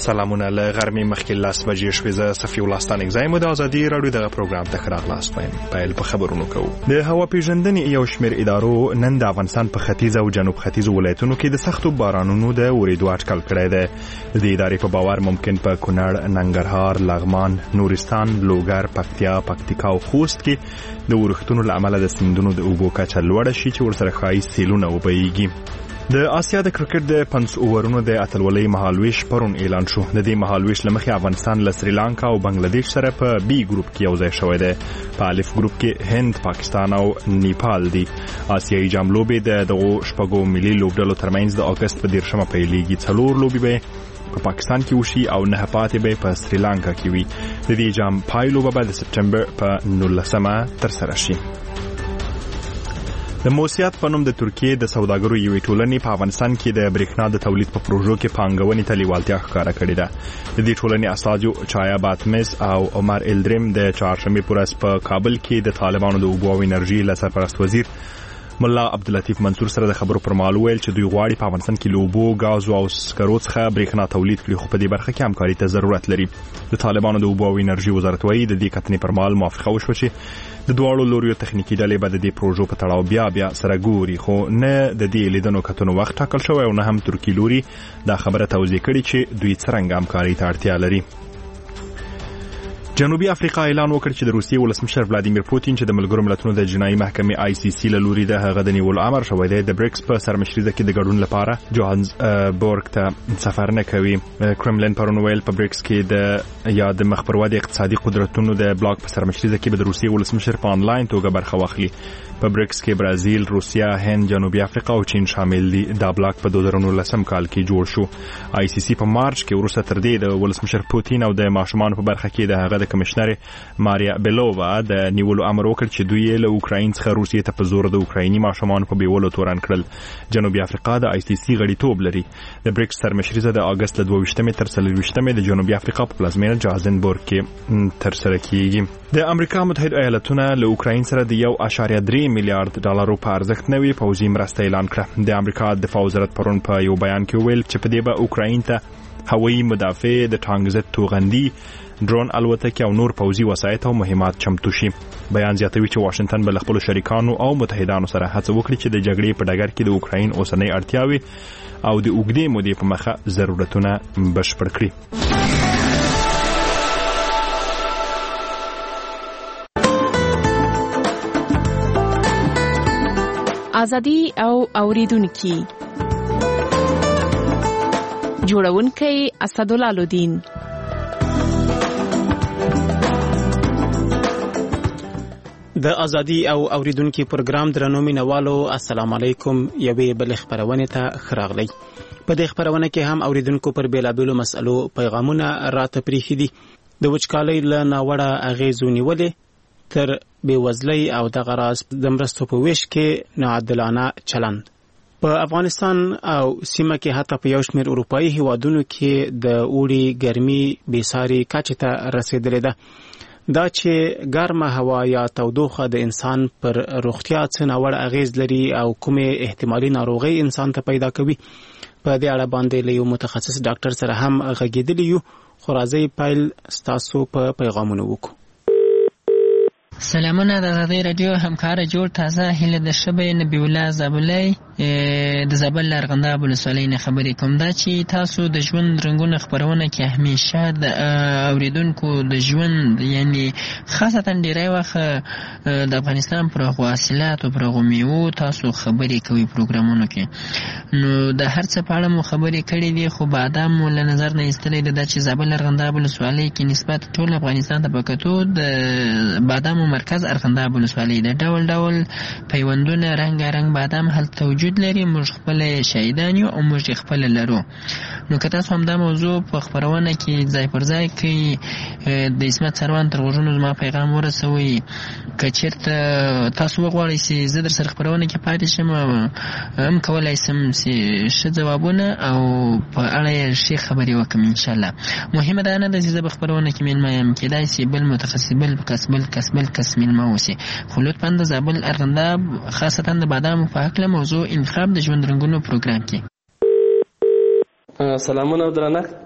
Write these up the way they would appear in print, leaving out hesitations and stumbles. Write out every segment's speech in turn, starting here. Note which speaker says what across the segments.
Speaker 1: سلامونه له غرمې مخکې 10 بجې شوې. زه صفي الله ستانک زایم د ازادي رادیو دغه پروګرام ته راغلاست پیل په خبرونو کوو. د هوا پیژندنې یو شمېر ادارو نن د افغانستان په ختیځ او جنوب ختیځ ولایتونو کې د سختو بارانونو د اورېدو اټکل کړی دی. د ادارې په باور ممکن په کونړ، ننګرهار، لغمان، نورستان، لوګر، پکتیا، پکتیکا او خوست کې د ورښتونو له امله د سیندونو د اوبو کچه لوړه شي چې ورسره ښایي سیلونه وبهیږي. د آسیا د کرکټ د 5 اوورونو د اتلولۍ مهالویش پرون اعلان شو. د دې مهالویش لمخې افغانستان له سریلانکا او بنگلاديش سره په بي ګروپ کې یوځای شوی دی. په الف ګروپ کې هند، پاکستان او نیپال دي. آسیایي جام لوبې د دغو شپږو ملي لوبډلو ترمنځ د اگست په 10 پیلېږي. 4 لوبې به په پاکستان کې وشي او 9 پاتې به په سریلانکا کې وي. د دې جام پایلو به د سپټمبر په 19 ترسره شي. د موسیات په نوم د ترکیې د سوداګرو یوې ټولنې په افغانستان کې د برېښنا د تولید په پروژو کې پانګونې ته لیوالتیا ښکاره کړې ده. د دې ټولنې استازو چایا باتمس او عمر الدریم د چهارشنبې په ورځ په کابل کې د طالبانو د اوبو او انرژي له سرپرست وزیر ملا عبداللطیف منصور سره د خبرو پر مهال ویل چې دوی غواړي په افغانستان کې له اوبو، غاز او سکرو څخه برېښنا تولید کړي، خو په دې برخه کې همکاري ته ضرورت لري. د طالبانو د اوبو او انرژي وزارت وايي د دې کتنې پر مهال موافقه وشوه چې د دواړو لوریو تخنیکی ډلې به د دې پروژو په تړاو بیا سره ګوري، خو نه د دې لیدنو کتنو وخت ټاکل شوی او نه هم ترکی لوري دا خبره توضیح کړي چې دوی څرنګه همکاري ته اړتیا لري. جنوبي افریقا اعلان وکړ چې د روسیې ولسمشر ولادیمیر پوتین چې د ملګرو ملتونو د جنایي محکمې ICC له لوري د هغه د نیولو امر شوی دی، د بریکس په سرمشريزه کې د ګډون لپاره جوهانسبورګ ته سفر نه کوي. کرملین پرون ویل په بریکس کې د مخ پر ودې اقتصادي قدرتونو د بلاک په سرمشريزه کې به د روسیې ولسمشر په انلاین توګه برخه واخلي. په بریکس کې برازیل، روسیا، هند، جنوبي افریقا او چین شامل دي. دا بلاک په 2019 کال کې جوړ شو. ICC په مارچ کې وروسته تر دې د ولسمشر پوتین او د ماشومان په برخه کې د هغه د کمشنر ماریا بیلووا د نیولو امر وکړ چې دوی له اوکراین څخه روسیې ته په زور د اوکرایني ماشومان په بیولو تورن کړل. جنوبي افریقا د ICC غړیتوب لري. د بریکس سرمشريزه د اگست 22 تر 23 د جنوبي افریقا په پلازمینه جوهانسبورګ کې ترسره کیږي. د امریکا متحده ایالاتونو له اوکراین سره د 1.3 میلیارډ ډالرو په ارزښت نوې پوځي مرسته اعلان کړه. د امریکا دفاع وزارت پرون په یو بیان کې ویل چې په دې به اوکراین ته هوایي مدافع، د ټانک ضد توغندي، ډرون الوتکې او نور پوځي وسایط او مهمات چمتو شي. بیان زیاتوي چې واشنگټن به خپل شریکانو او متحدانو سره هڅه وکړي چې د جګړې په ډګر کې د اوکراین اوسنۍ اړتیاوې او د اوږدې مودې په مخه ضرورتونه بشپړ کړي.
Speaker 2: ازادي او اوریدونکو جوړونکي اسدالله لودین.
Speaker 3: د ازادي او اوریدونکو پروګرام درنو مینوالو السلام علیکم. یوې بل خبرونه ته خراغلی. په دې خبرونه کې هم اوریدونکو پر بیلابیلو مسلو پیغامونه راته پریخي دي. د وچکالۍ له ناوړه اغیزو نیولې تر بیوزلۍ او د غراس د مرستو په ویش کې ناعادلانه چلند. په افغانستان او سیمه کې حتی په یو شمېر اروپایي هیوادونو کې د اوړي ګرمي بېساري کچې ته رسیدلې ده. دا چې ګرمه هوا یا تودوخه د انسان پر روغتیا څه ناوړه اغیز لري او کومې احتمالي ناروغۍ انسان ته پیدا کوي، په دې اړه باندې له یو متخصص ډاکټر سره هم غږېدلی یو. خو راځئ پیل ستاسو په پیغامونو وکړو.
Speaker 4: سلامونه د ازادي رادیو همکار جوړ تازه هله د شبې نبی الله زابلای د زابل لرغنده ولسوالۍ نه خبرې کوم. دا چې تاسو د ژوند رنگونه خبرونه کې همیشه د اوریدونکو د ژوند یعنی خاصتا ډیری وخت د افغانستان پر حاصلات او پر میوو تاسو خبرې کوي پروګرامونو کې. نو د هر څه په اړه مو خبرې کړې دي، خو بعدا مو له نظر نه ایستلې ده چې زابل لرغنده ولسوالۍ کې نسبت ټول افغانستان ته پکتو د بادام مرکز ارغنداب ولسوالۍ د ډول ډول پیوندونه رنګ بادام هلته وجود لري. موږ خپل شهیدان یو او موږ خپل لرو. نو که تاسو هم دا موضوع په خبرونه کې ځای پر ځای کې د اسمت سروان تر غوږونو زما پیغام ورسوي، که چېرته تاسو وغواړئ چې زه در سره خبرونه کې پاتې شم هم کولی شم چې ښه ځوابونه او په اړه یې ښې خبرې وکړم انشاءالله. مهمه دا نه ده چې زه به خبرونه کې میلمه یم، کېدای شي بل متخصص بل کس میلمه اوسي. خو لطفا د زابل ارغنداب خاصتا د بادامو په هکله موضوع انتخاب د ژوند رنګونو پروګرام کې.
Speaker 5: سلامونه او درنښت.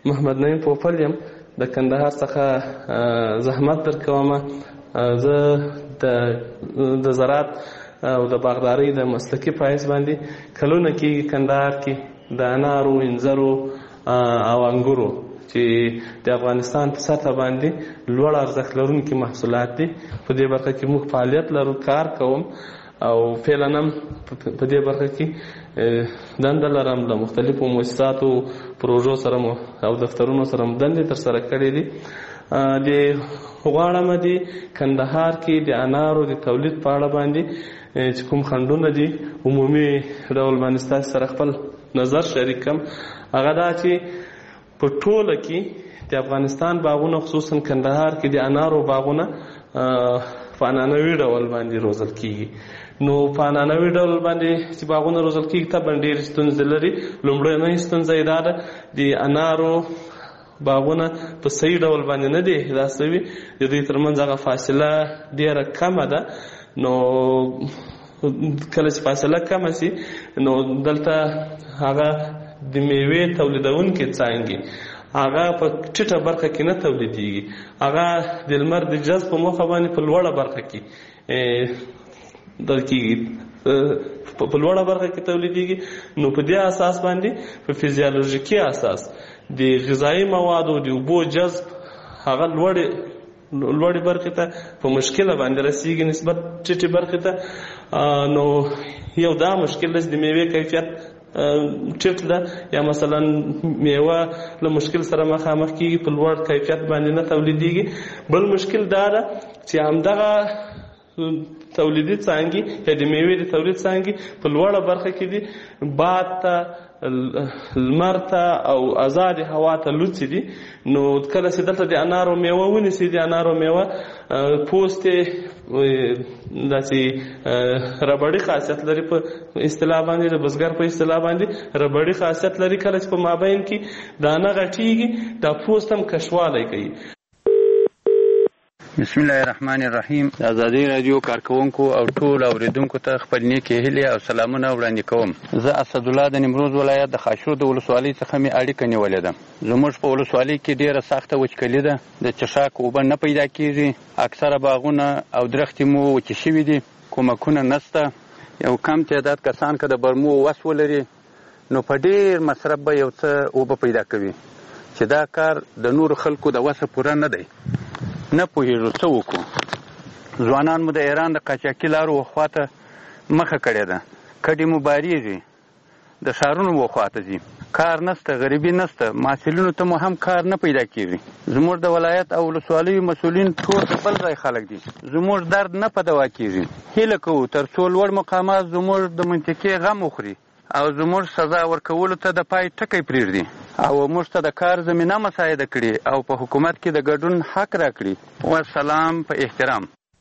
Speaker 5: محمد نعیم پوپل یم، د کندهار څخه زحمت درکوم. زه د زراعت او د باغدارۍ د مسلکي پایس باندې کلونه کېږي کندهار کې د انارو، انځرو او انګورو چې د افغانستان په سطح باندې لوړ ارزښت لرونکي محصولات دي. په دې برخه کې موږ فعالیت لرو، کار کوم او فعلا هم په دې برخه کې دنده لرم. د مختلفو مؤسساتو پروژو سره او دفترونو سره دندې ترسره کړې دي. د غواړم د کندهار کې د انارو د تولید په اړه باندې چې کوم خنډونه دي عمومي ډول باندې ستاسو سره خپل نظر شریک کړم. هغه دا چې په ټوله کې د افغانستان باغونه خصوصا کندهار کې د انارو باغونه په عنعنوي ډول باندې روزل کېږي. نو په عنعنوي ډول باندې چې باغونه روزل کېږي طبعا ډېرې ستونزې لري. لومړنۍ ستونزه یې دا ده د انارو باغونه په صحیح ډول باندې نه دي احداث شوي، د دوی ترمنځ هغه فاصله ډېره کمه ده. نو کله چې فاصله کمه شي نو دلته هغه د میوې تولیدونکي څانګې هغه په ټیټه برخه کې نه تولیدېږي، هغه د لمر د جذب په موخه باندې په لوړه برخه کې په لوړه برخه کې تولیدېږي. نو په دې اساس باندې په فزیولوژیکي اساس د غذایي موادو د اوبو جذب هغه لوړې برخې ته په مشکله باندې رسیږي نسبت ټیټې برخې ته. نو یو دا مشکل دی چې د میوې کیفیت ټیټ ده، یا مثلا میوه له مشکل سره مخامخ کېږي، په لوړ کیفیت باندې نه تولیدېږي. بل مشکل دا ده چې همدغه تولیدي څانګې یا د میوې د تولید څانګې په لوړه برخه کې دي، باد ته، لمر ته او آزاد هوا ته لوڅې دي. نو کله چې دلته د انارو میوه ونیسي، د انارو میوه پوست داسې ربړي خاصیت لري، په اصطلاح باندې د بزګر په اصطلاح باندې ربړي خاصیت لري. کله چې په مابین کې دانه غټېږي دا پوست هم کشوالی کوي.
Speaker 6: بسم الله الرحمن الرحیم. د ازادي رادیو کارکونکو او ټول اوریدونکو ته خپل نیکې هیلې او سلامونه وړاندې کوم. زه اسدالله د نیمروز ولایت د خاشرود ولسوالۍ څخه مې اړیکه نیولې ده. زموږ په ولسوالۍ کې ډیره سخته وچکلي ده، د چشاک اوبه نه پیدا کیږي، اکثره باغونه او درختې مو وچې شوي دي، کومکونه نشته. یو کم تعداد کسان که د برمو وس ولري نو په ډیر مصرف به یو څه اوبه پیدا کوي، چې دا کار د نورو خلکو د وسه پوره نه دی. نه پوهېږو څه وکړو. ځوانان مو د ایران د قاچاقي لارو وخواته مخه کړې ده، کډې مو بارېږي، د ښارونو وخواته ځي، کار نسته، غریبي نسته، محصلینو ته مو هم کار نه پیدا کېږي. زموږ د ولایت او ولسوالیو مسؤلین ټول د بل ځای خلک دي، زموږ درد نه په دوا کېږي. هیله کوو تر څو لوړ مقامات زموږ د منطقې غم وخوري او زموږ سزا ورکولو ته د پای ټکی پرېږدي او موږ ته د کار زمینه مساعده کړي او په حکومت کې د ګډون حق راکړي. والسلام په احترام.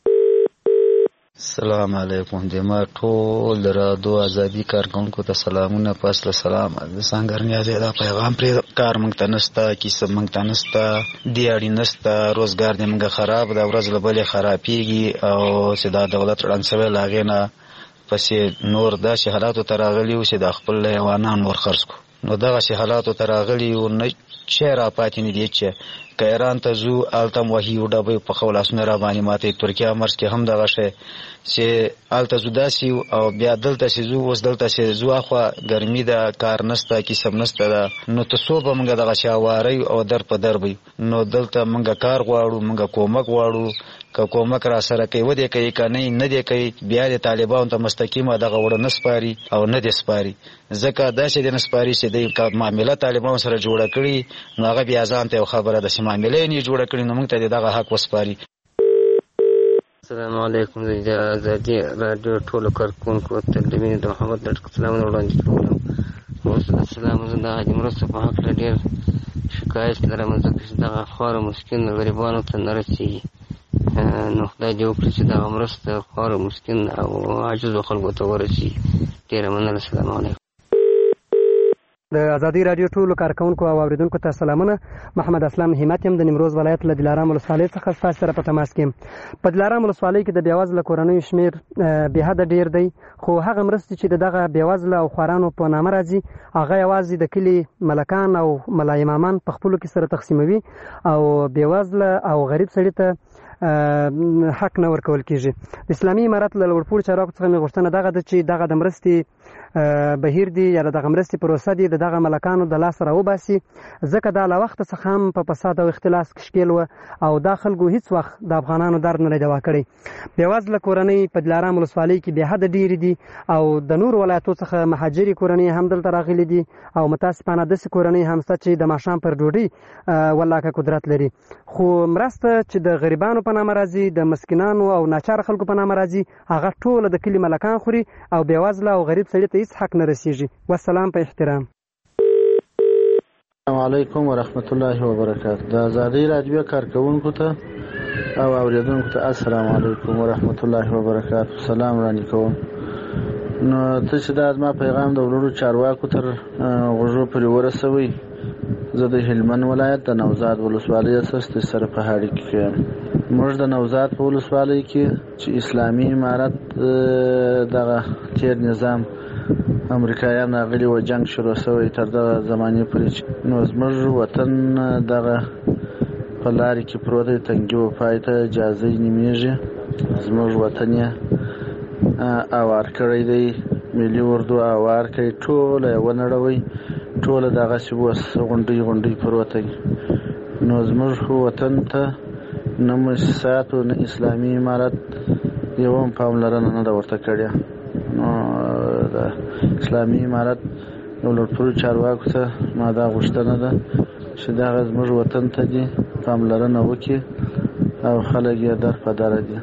Speaker 7: السلام علیکم. د ما ټول د رادیو ازادي کارکونکو ته سلامونه. پس له سلام د څنګه نیازه دا پیغام پرې کار مونږ ته نشته، کیسه مونږ ته نشته، دیاړي نشته، روزګار دې مونږ خراب ده، ورځ له بلې خرابېږي او چې دا دولت ړنګ شوی له هغې نه پسې نور داسې حالاتو ته راغلي وو چې د خپل حیوانان ور خرڅ کړو. نو دغسې حالاتو ته راغلي وو، نه شی را پاتې نه دي چې که ایران ته ځو هلته هم وهي و ډبې په خو لاسونه را باندې ماتوي. ترکیه مرز کې هم دغه شی چې هلته ځو داسې او بیا دلته چې ځو، اوس دلته چې ځو اخوا ګرمي ده، کار نشته، کسب نشته ده، نو ته څو به موږ دغسې هواری او در په در به. نو دلته موږ کار غواړو، موږ کومک غواړو، که کومک را سره کوي ودې کوي، که نه دې کوي بیا د طالبانو ته مستقیمه دغه وړه نه سپاري او نه دې سپاري. ځکه داسې دې نه سپاري چې دوی که معامله طالبانو سره جوړه کړي نو هغه بیا ځان ته یو خبره ده چې معامله یې نه جوړه کړي نو موږ ته دغه حق وسپاري.
Speaker 8: السلام علیکم. د ازادي رادیو ټولو کارکونکو ته د مینې د محمد لټک سلامونه وړاندې کوم. اوس السلام زه د حاجي مرستو په هکله ډېر شکایت لرم، ځکه چې دغه خواره مسکین غریبانو ته نه رسېږي. نو خدای دې وکړي چې دغه مرسته خواره مسکین او عاجزو خلکو ته ورسېږي. ډېره مننه. السلام علیکم.
Speaker 9: د ازادي رادیو ټولو کارکونکو او اوریدونکو ته سلامونه. محمد اسلام همت یم د نیمروز ولایت له دلارام ولسوالۍ څخه ستاسو سره په تماس کې یم. په دلارام ولسوالۍ کې د بېوزله کورنیو شمیر بېحده ډېر دی، خو هغه مرستې چې دغه بېوزله او خوارانو په نامه راځي هغه یوازې د کلي ملکان او ملا امامان په خپلو کې سره تقسیموي او بېوزله او غریب سړي ته حق نه ورکول کېږي. د اسلامي امارت له لوړپوړو چارواکو څخه مې غوښتنه دغه ده چې دغه د مرستې بهیر دی یا دغه مرستې پروسه دی د دغه ملکانو د لاسه راوباسي، ځکه دا له وخته څخه هم په فساد او اختلاس کې ښکېل وه او دا خلکو هېڅ وخت د افغانانو درد نه دی دوا کړی. بېوزله کورنۍ په دلارام ولسوالۍ کې بېحده ډېرې دي او د نورو ولایتو څخه مهاجرې کورنۍ هم دلته راغلي دي او متاسفانه داسې کورنۍ هم شته چې د ماښام پر ډوډۍ ولاکه قدرت لري. خو مرسته چې د غریبانو په نامه راځي، د مسکینانو او ناچاره خلکو په نامه راځي، هغه ټوله د کلي ملکان خوري او بېوزله او غریب سړي ته هېڅ حق نه رسیږي. والسلام په احترام.
Speaker 10: السلام علیکم ورحمت الله وبرکاته. د ازادي رادیو کارکونکو ته او اوریدونکو ته السلام علیکم ورحمت الله وبرکاته. سلام وړاندې کوم. نو ته چې دا زما پیغام د ولورو چارواکو تر غوږو پورې ورسوئ. زه د هلمند ولایت د نوزاد ولسوالۍ اساس سره په هاړي کې یم. موږ د نوزاد په ولسوالۍ کې چې اسلامي امارت دغه تیر نظام امریکایان راغلي و، جنگ شروع شوی تر دغه زمانې پورې، نو زموږ وطن دغه په لارې کې پروت دی، تنګي و پای ته جازۍ نومېږي. زموږ وطن یې اوار کړی دی، ملي اردو اوار کړی، ټوله یې ونړوئ، ټوله دغسې اوس غونډۍ پروت دی. نو زموږ وطن ته نه مؤسساتو نه اسلامي امارت یوه هم پاملرنه نه ده ورته کړې. نو د اسلامي امارت یو لوړپوړو چارواکو ته ما دا غوښتنه ده چې دغه زموږ وطن ته دي پاملرنه وکړي او خلک یې در په دره دي.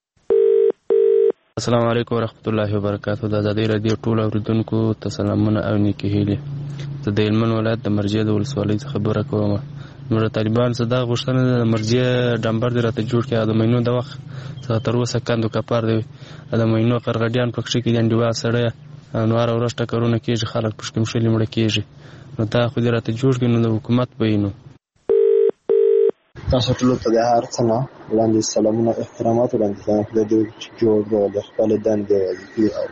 Speaker 11: السلام علیکم ورحمت الله وبرکاته. د ازادي رادیو ټولو اوریدونکو ته سلامونه او نیکې هیلې. زه د هلمند ولایت د مرجې د ولسوالۍ څخه خبره کوم. نو طالبان څه دا غوښتنه ده د مرجې ډمبر دې راته جوړ کړي او د مینو د وخت څخه تر اوسه کندو کپار دی، د مینو قرغډیان پکښې کې دي، انډیوال سړی نو هره ورځ ټکرونه کېږي، خلک پشکې مشلې مړه کېږي. نو دا خو دې راته جوړ کړي، نو د حکومت به یې نو
Speaker 12: تاسو ټولو ته د هر څه نه وړاندې سلامونه احترامات وړاندې کوم. خدای دې وکړي چې جوړ ډول د خپلې دندې وظیفې او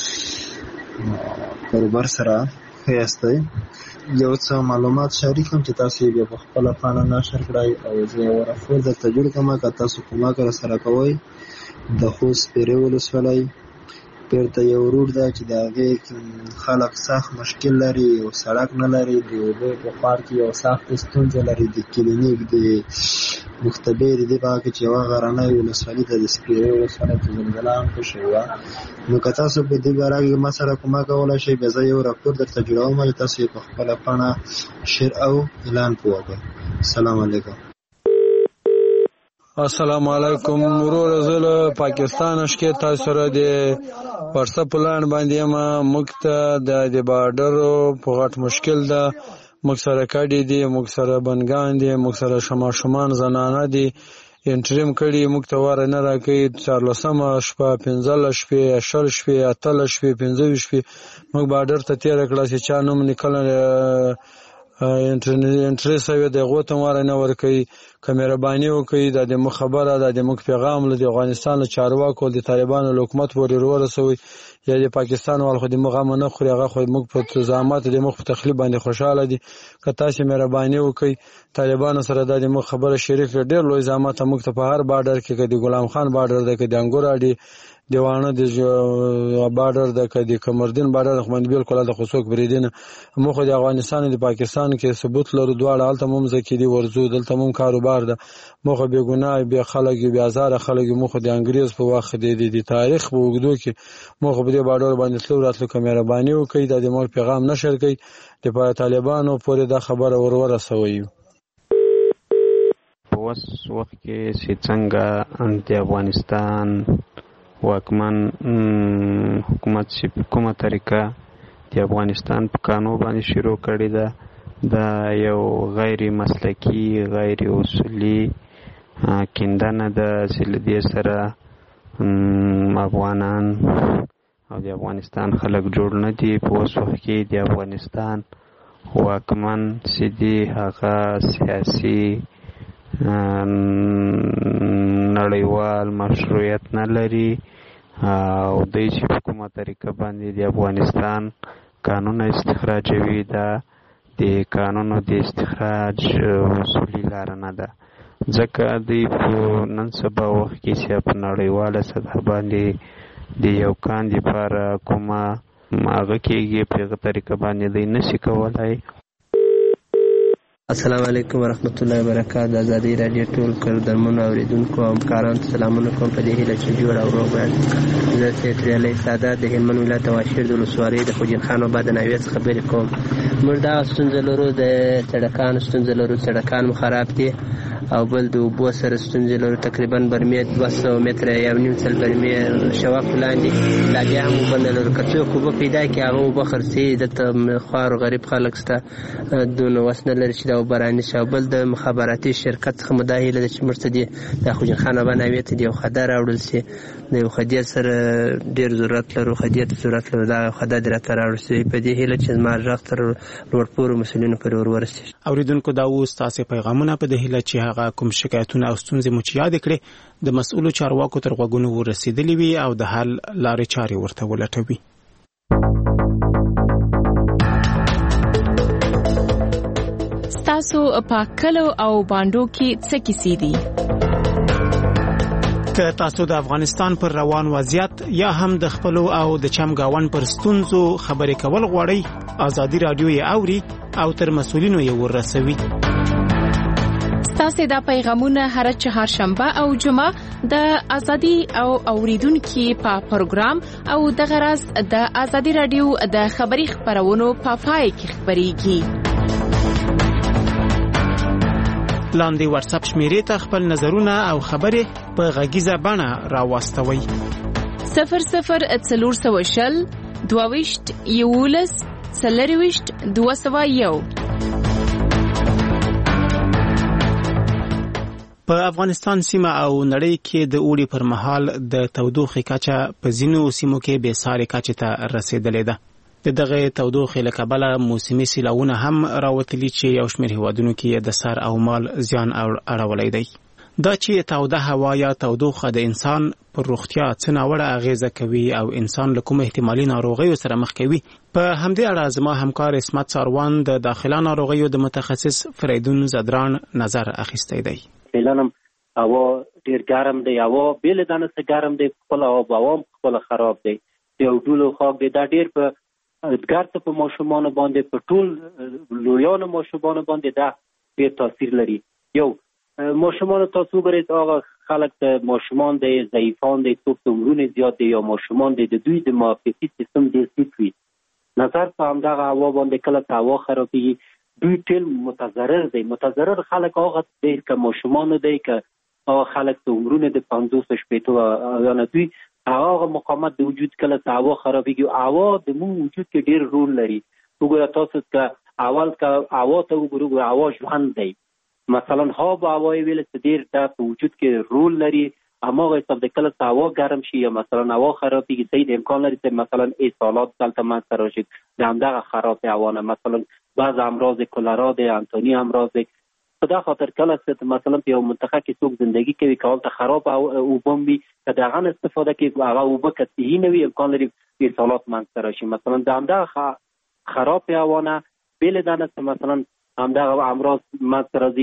Speaker 12: کاروبار سره ښه یاستئ. یو څه معلومات شریکم چې تاسو یې بیا په خپله پاڼه نشر کړئ او زه یې ورافور درته جوړ کړم. که تاسو کومک راسره کوئ، د خوست سپیرې ولسوالۍ بیرته یو روډ ده چې د هغې خلک سخت مشکل لري، یو سړک نه لري، د اوبو په پار کې یو سخت ستونزه لري، د کلینیک د مختبر دې په هغه کې چې یوه غرنۍ ولسوالي ده د سپیرې ولسوالۍ چې زلزله هم پکښې وه. نو که تاسو په دې باره کې ما سره کومک کولی شئ، بیا زه یو راپور درته جوړوم چې تاسو یې په خپله پاڼه شیر او اعلان په وکړئ. السلام علیکم.
Speaker 13: السلام علیکم. ورور زه له پاکستان شکې تاسو سره د واتساپ پلان باندې یم. موږ ته د بارډر په غټ مشکل ده، موږ سره کډې دي، موږ سره بنګان دي، موږ سره شماشومان زنانه دي، انټریم کړي، موږ ته واره نه راکوي. 14 شپه 15 شپې 20 شپې 18 شپې 15 شپې موږ بارډر ته تېره کړه چې چا نوم نکله انټری سوی د هغو ته واره نه ورکوي. که مهرباني وکړئ دا د موږ خبره ده، د موږ پیغام له د افغانستان له چارواکو د طالبانو له حکومت پورې ورسوئ. یا د پاکستان وال خو د موږ غم نه خوري، هغه خو موږ په زحمت د موږ په تخلیف باندې خوشحاله دي. که تاسې مهرباني وکړئ طالبانو سره دا د موږ خبره شریک کړئ. ډېر لوی زحمت موږ ته په هر بارډر کې، که د غلام خان بارډر ده، که د انګور اډې د واڼه د بارډر ده، که د کمردین بارډر ده، خو باندې بلکل هلته خو څوک بریدي نه. موږ خو د افغانستان او د پاکستان کې ثبوت لرو، دواړه هلته مو مځکې دي، ورځو دلته مو کاروبار ده. موږ خو بې ګناه بې خلک یو، بې ازاره خلک یو. موږ خو د انګریز په وخت د تاریخ په اوږدو کې موږ خو په دې بارډر باندې تلو راتلو. که مهرباني وکړئ دا د موږ پیغام نشر کړئ، د طالبانو پورې دا خبره ورسوئ.
Speaker 14: په اوس وخت کې چې څنګه د افغانستان واکمن حکومت چې په کومه طریقه د افغانستان په قانون باندې شروع کړې ده، دا یو غیر مسلکی غیر اصولي کیندنه ده چې له دې سره افغانان او د افغانستان خلک جوړ نه دي. په اوس وخت کې د افغانستان واکمن چې دی هغه سیاسي نړیوال مشروعیت نه لري او دوی چې په کومه طریقه باندې د افغانستان قانون استخراجوي دا د قانونو د استخراج اصولي لاره نه ده، ځکه دوی په نن سبا وخت کې چې په نړیواله سطح باندې د یو کاندي لپاره کومه هغه کېږي په هغه طریقه باندې دوی نشي کولی.
Speaker 15: السلام علیکم ورحمت الله وبرکاته. ازادي رادیو ټول کردرمنو اوریدونکو او همکارانو سلامونه کوم په دې هیله چې جوړ او روغ یاست. زه سید علی سادات د هلمند ولایت واشیر د ولسوالۍ د خوجین خان آباد د ناوې څخه خبرې کوم. موږ دا ستونزه لرو، د سړکانو ستونزه لرو، سړکان مو خراب دي او بل د اوبو سره ستونزې لرو. تقریبا برمې 200 متره یا نیم سل برمې شواق لاندې لا بیا هم اوبه نه لرو. که څوک اوبه پیدا کړي هغه اوبه خرڅوي، دلته خوار غریب خلک شته دونه وس نه لري چې دا اوبه رانیسي. او بل د مخابراتي شرکت څخه مو دا هیله ده چې موږ ته دې د خوجین خان آباد ناوې ته د یو خده راوړل شي. د یو خدې سره ډېر ضرورت لرو، خدې ته ضرورت لرو، دا خده دې راته راوړل شي. په دې هیله چې زما غږ تر لوړپوړو مسؤلینو پورې ورسېږي.
Speaker 3: اورېدونکو دا اوس تاسې پیغامونه په دې هیله چې هغه کوم شکایتونه او ستونزې مو چې یاد کړې د مسؤلو چارواکو تر غوږونو ورسېدلې وي او د حل لارې چارې ورته ولټوي.
Speaker 2: ستاسو په کلو او باندو کې څه کیسې دي؟
Speaker 3: که تاسو د افغانستان پر روان وضعیت یا هم د خپلو او د چمګاون پر ستونزو خبرې کول غواړئ، ازادي رادیو یې اوري او تر مسؤلینو یې ورسوي.
Speaker 2: ستاسو دا پیغامونه هر چهارشنبه او جمعه د ازادي او اوریدونکو په پروګرام او د غرض د ازادي رادیو د خبري خبرونو په پای کې خبريږي. لاندې واتس اپ شمیرې ته خپل نظرونه او خبرې په غږیزه بڼه راوستوي. 0040 22 11 201. په افغانستان سیمه او نړۍ کې د اوړي پر مهال د تودوخې کچه په ځینو سیمو کې بې ساري کچې ته رسیدلې ده. دغه تودوخې له کبله موسمي سیلاوونه هم راوتلي چې یو شمېر هیوادونو کې د سر او مال زیان اړولی دی. دا چې توده هوا یا تودوخه د انسان پر روغتیا څه ناوړه اغیزه کوي او انسان له کوم احتمالي ناروغیو سره مخ کوي، په همدې اړه زما همکار اسمت ساروان د داخله ناروغیو د متخصص فریدون زدران نظر اخیستی دی.
Speaker 16: فعلا هوا ډیر ګرم دی، هوا بیل دانه څه ګرم دی، خپل هوا خپل خراب دی، یو ډول خاک دی. دا ډیر په ګرځ په ماشومان باندې په ټول لویانو ماشومان باندې دا ډیر تاثیر لري. یو ماشومان تاسو ګورئ هغه خلک د ماشومان دی ضعیفان دی، څوک عمرونه زیات دی یا ماشومان دی، د دوی د معافیتي سیستم ډیر ټیټ وي. نظر په همدغه هوا باندې کله هوا خرابېږي، دوی ټول متضرر دی. متضرر خلک هغه دی که ماشومان دی که هغه خلک د عمرونه د 50 شپېتو یا نه، دوی هغه مقاومت د وجود کله هوا خرابېږي. هوا د مون وجود کې ډیر رول لري. وګوره تاسو که اول که هوا ته وګورئ، هوا ژوند دی. مثلا هوا ویل چې ډیر د وجود کې رول لري. هماغه حساب د کله هوا ګرم شي یا مثلا هوا خرابېږي، صحیح امکان لري چې مثلا اسهالات دلته منځته راشي د همدغه خراب هوا نه. مثلا بعض امراض کولرا دی، انتوني امراض دی. په دا خاطر کله چې مثلا په یو منطقه کې څوک زندگی کوي کول ته خراب او وبومبي که دغه استفاده کوي هغه وبو کتي نه وي، امکان لري اسهالات منځته راشي. مثلا د همدغه خراب هوا نه بیل دانه مثلا همدغه امراض منځته راځي.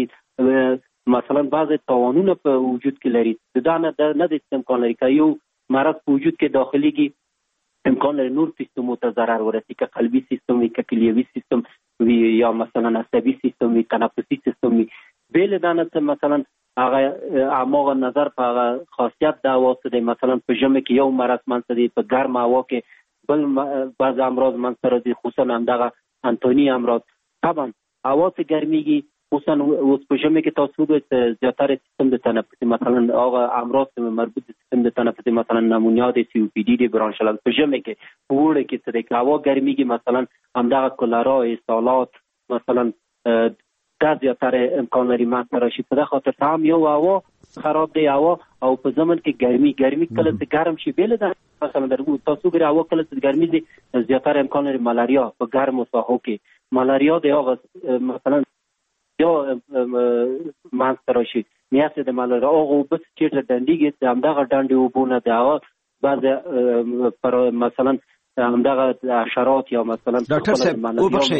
Speaker 16: مثلا بعض تاوانونه په وجود کې لري، دا نه د امکان لري که یو مرض په وجود کې داخليږي، امکان لري نور سیستمو ته ضرر ورسي، که قلبي سیستم وي، که کلیوي سیستم وي، یا مثلا عصبي سیستم وي، تنفسي سیستم وي. بیل دانه مثلا هغه نظر په هغه خاصیت دا واسطه دی. مثلا په ژمي کې یو مرض منځته دی، په ګرم هوا کې بل بعض امراض منځته راځي، خصوصا همدغه انتوني امراض. طبعا هوا ته ګرمېږي، خصوصا اوس په ژمي کې تاسو وګورئ زیاتره سیستم د تنفسي مثلا هغه امراض مربوط د سیستم د تنفسي مثلا نمونیا دی، سی او پی ډي دی، برانشل په ژمي کې په وړه کې څه دی که هوا ګرمېږي مثلا همدغه کولرا، اسهالات مثلا دا زیاتره امکان لري منځته راشي. په دې خاطر هم یو هوا خراب دی هوا او په زمن کې ګرمي کله چې ګرم شي بیل ده مثلا درګو تاسو ګره هوا کله چې ګرمي دي زیاتره امکان لري ملاریا په ګرمو ساحو کې ملاریا دی هغه مثلا یا مانستر شي نیاسه د ملاریا هغه بس چې دندګي د همدغه ډنډي وبونه دی هغه بعض پر مثلا همدغه حشرات یا مثلا
Speaker 17: ډاکټر صاحب وبخښئ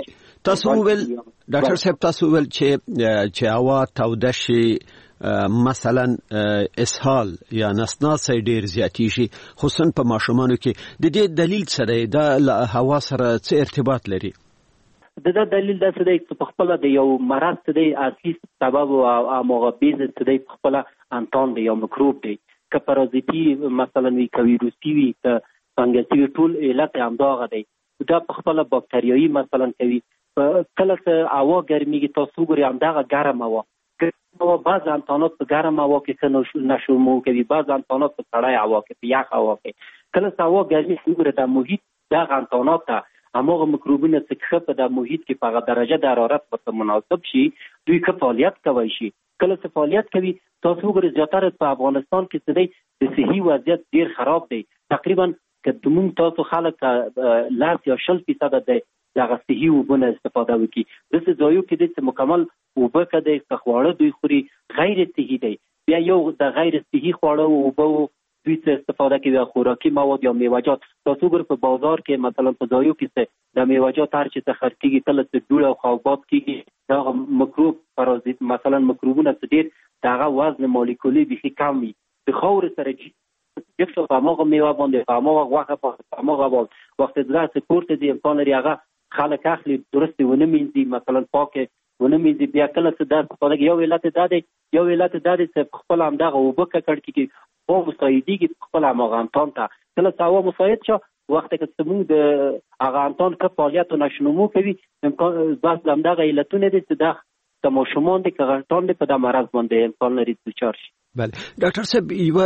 Speaker 17: ډاکټر صاحب تاسو ول چې هوا توده شي مثلا اسهال یا نسناس ډیر زیاتیږي خصوصا په ماشومانو کې د دې دلیل څه دی دا له هوا سره څه ارتباط لري
Speaker 16: دا دلیل دا څه دی چې په خپل د یو مرض څه دی اصلي سبب او مغبیز څه دی په خپل انتون دی یو میکروب دی که پارازیتی مثلا وی ویروسي وی که فنګسي ټول علت همدغه دی دا په خپل باکتریایي مثلا کوي کله چې هوا ګرميږي تاسو ګورئ همدغه ګرم هوا بعض انتانات په ګرم هوا کې نشو کوي بعض انتانات په سړی هوا کې په یخ هوا کې کله چې هوا ګرمي ګورئ د محیط دغه انتانات ته هماغه میکروبونه چې په د محیط کې په درجه د حرارت په مناسب شي دوی که فعالیت کوي شي کله چې فعالیت کوي تاسو ګورئ زیاتره په افغانستان کې څه دی د صحي وضعیت ډیر خراب دی تقریبا که دومون تاسو خلک لاس یا 0% د دغه صحي وبونه استفاده وکړي داسې ځایو کې د مکمل اوبه کده که خواړه دوی خوري غیر صحي دی بیا یو د غیر صحي خواړه اوبه دوی څه استفاده کوي خوراکي مواد یا میوه‌جات تاسو ګور په بازار کې مثلا په ځایو کې د میوه‌جات هر چې ته خرڅیږي تل څه ډوله او خوابات کېږي دا میکروب پارازیت مثلا میکروبونه څه ډیر دغه وزن مالیکولي بخي کم وي د خاور سره یکشو په هغه میوه باندې په هغه غوښه په هغه باندې وخت درس کورته دی امکان لري هغه خلک اخلي درست ونه مینځي مثلا پاکه ونه مینځي بیا کله څه د خپل یو علت دادې چې خپل هم دغه وبکه کړ کې او مساعدېږي خپل هغه انتان ته کله چې هوا مساعد شو وخت کې څمون د هغه انتان که فعالیت نشنمو کوي امکان بس هم دغه علتونه دي چې د ماشومان د کغټان په د مرض باندې امکان لري چې چارش
Speaker 17: بله ډاکټر صاحب یو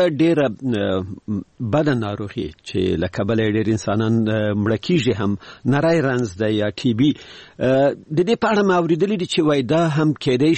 Speaker 17: ډیره بده ناروغي چې له کبله ډیر انسانان مړه کیږي هم نری رنځ دی یا ټي بي د دې په اړه ما اوریدلي دي چې وایي دا هم کېدای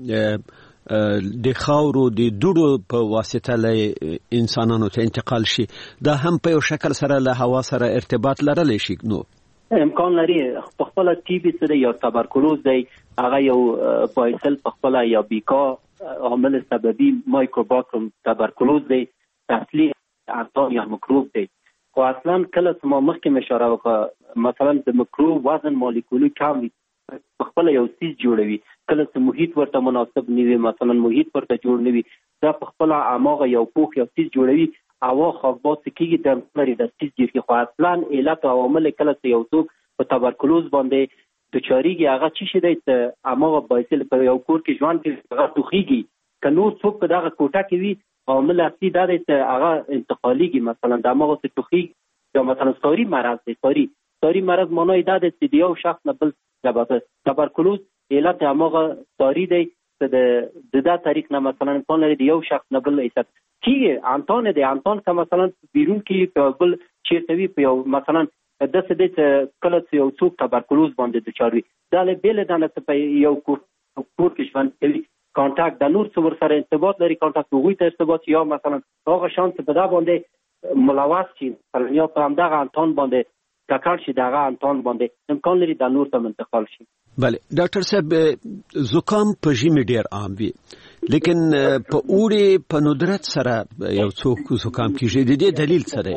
Speaker 17: شي د خاورو د دوړو په واسطه له انسانانو ته انتقال شي دا هم په یو شکل سره له هوا سره ارتباط لرلی شي نو
Speaker 16: امکان لري په خپل ټي بي سره یا تبرکلوز دی هغه یو پایسل په خپل یا بیکا عامل سببي مایکروباکتریم تبرکلوز دی اصلي انتان یا میکروب دی خو اصلا کله چې ما مخکې اشاره وکړه مثلا د میکروب وزن مالیکولي کم وي په خپل یو سیز جوړوي کله چې محیط ورته مناسب نه وي مثلا محیط ورته جوړ نه وي دا په خپل اماغه یو پوخ یو سیز جوړوي هوا خاصبات کېږي د لري د سیز جوړ کې خو اصلا علت او عوامل کله چې یو څوک په تبرکلوز باندې د چاریږي هغه چې شي د اماغه بایسل په یو کور کې ژوند کې هغه توخیږي که نور څوک په دغه کوټه کې وي عامل اصلي دا دی چې هغه انتقالیږي مثلا د اماغه څخه توخیږي یا مثلا ساری مرض دی ساری مرض معنی دا دی چې یو شخص نه بل تبرکلوز علت اماغه ساری دی چې د طریق نه مثلا امکان لري د یو شخص نه بل ایست کیږي انتان که مثلا بیرون کې په بل چیرته وي په یو مثلا د څه د کله چې یو څوک تبرکلوز باندې د چاروي دا له بیل دانه په یو کور کې ژوند کوي کانټاکټ د نور څور سره ارتباط لري کانټاکټ وګوي ته ارتباط یا مثلا هغه شانس په دا باندې ملوث شي یا په همدغه انتان باندې ککړ شي دغه انتان باندې امکان لري د نور ته منتقال شي
Speaker 17: بله ډاکټر صاحب زکام په ژمي ډیر عام وي لیکن په اوړي په ندرت سره یو څوک زکام کیږي د دې دلیل څه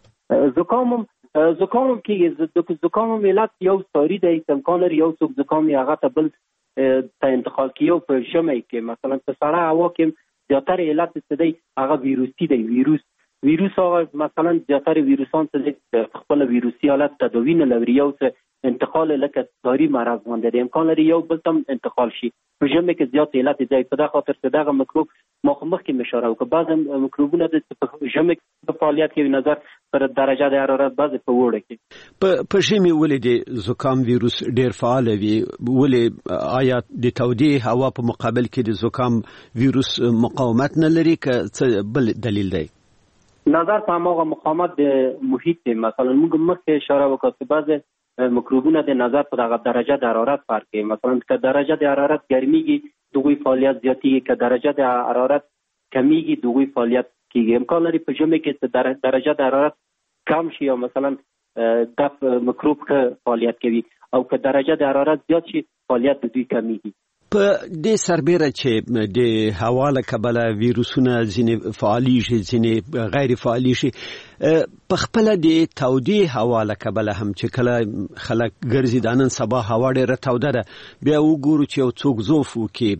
Speaker 17: دی
Speaker 16: زکام کې زکام ملت یو ساری دی امکان لري یو څوک زکام هغه ته بل ته انتقال کیو په ژمي کې مثلا په سړه هوا کې زیاتره علت څه دی هغه ویروسي دی ویروس هغه مثلا زیاتره ویروسان څه خپل ویروسي حالت تداوی نه لري یو څه انتقال لکه ساری مرض باندې امکان لري یو بل تم انتقال شي په ژمي کې زیات علت دی په دغه خاطر چې دغه میکروب مخکې اشاره وکړه بعض میکروبونه د ژمي په فعالیت کې نظر پر درجه د حرارت بعض په وړه کې
Speaker 17: په ژمي ولې د زکام ویروس ډیر فعال وي ولې آیا د تودې هوا په مقابل کې د زکام ویروس مقاومت نه لري که بل دلیل دی
Speaker 16: نظر په هغه مقاومت د محیط مثلا موږ مخکې اشاره وکړه چې بعض میکروبونه د نظر په دغه درجه د حرارت فرق کوي مثلا که درجه د حرارت ګرميږي دوی فعالیت زیاتېږي که درجه د حرارت کمیږي دوی فعالیت کیږي. امکان لري په ژمي کې درجه د حرارت کم شي او مثلا د میکروب فعالیت کوي او که درجه د حرارت زیات شي فعالیت د دوی کمیږي.
Speaker 17: په دې سربېره چې د هوا له کبله ویروسونه ځینې فعالیږي ځینې غیر فعالیږي، په خپله د تودې هوا له کبله هم چې کله خلک ګرځي د نن سبا هوا ډېره توده ده، بیا وګورو چې یو څوک زوف وکړي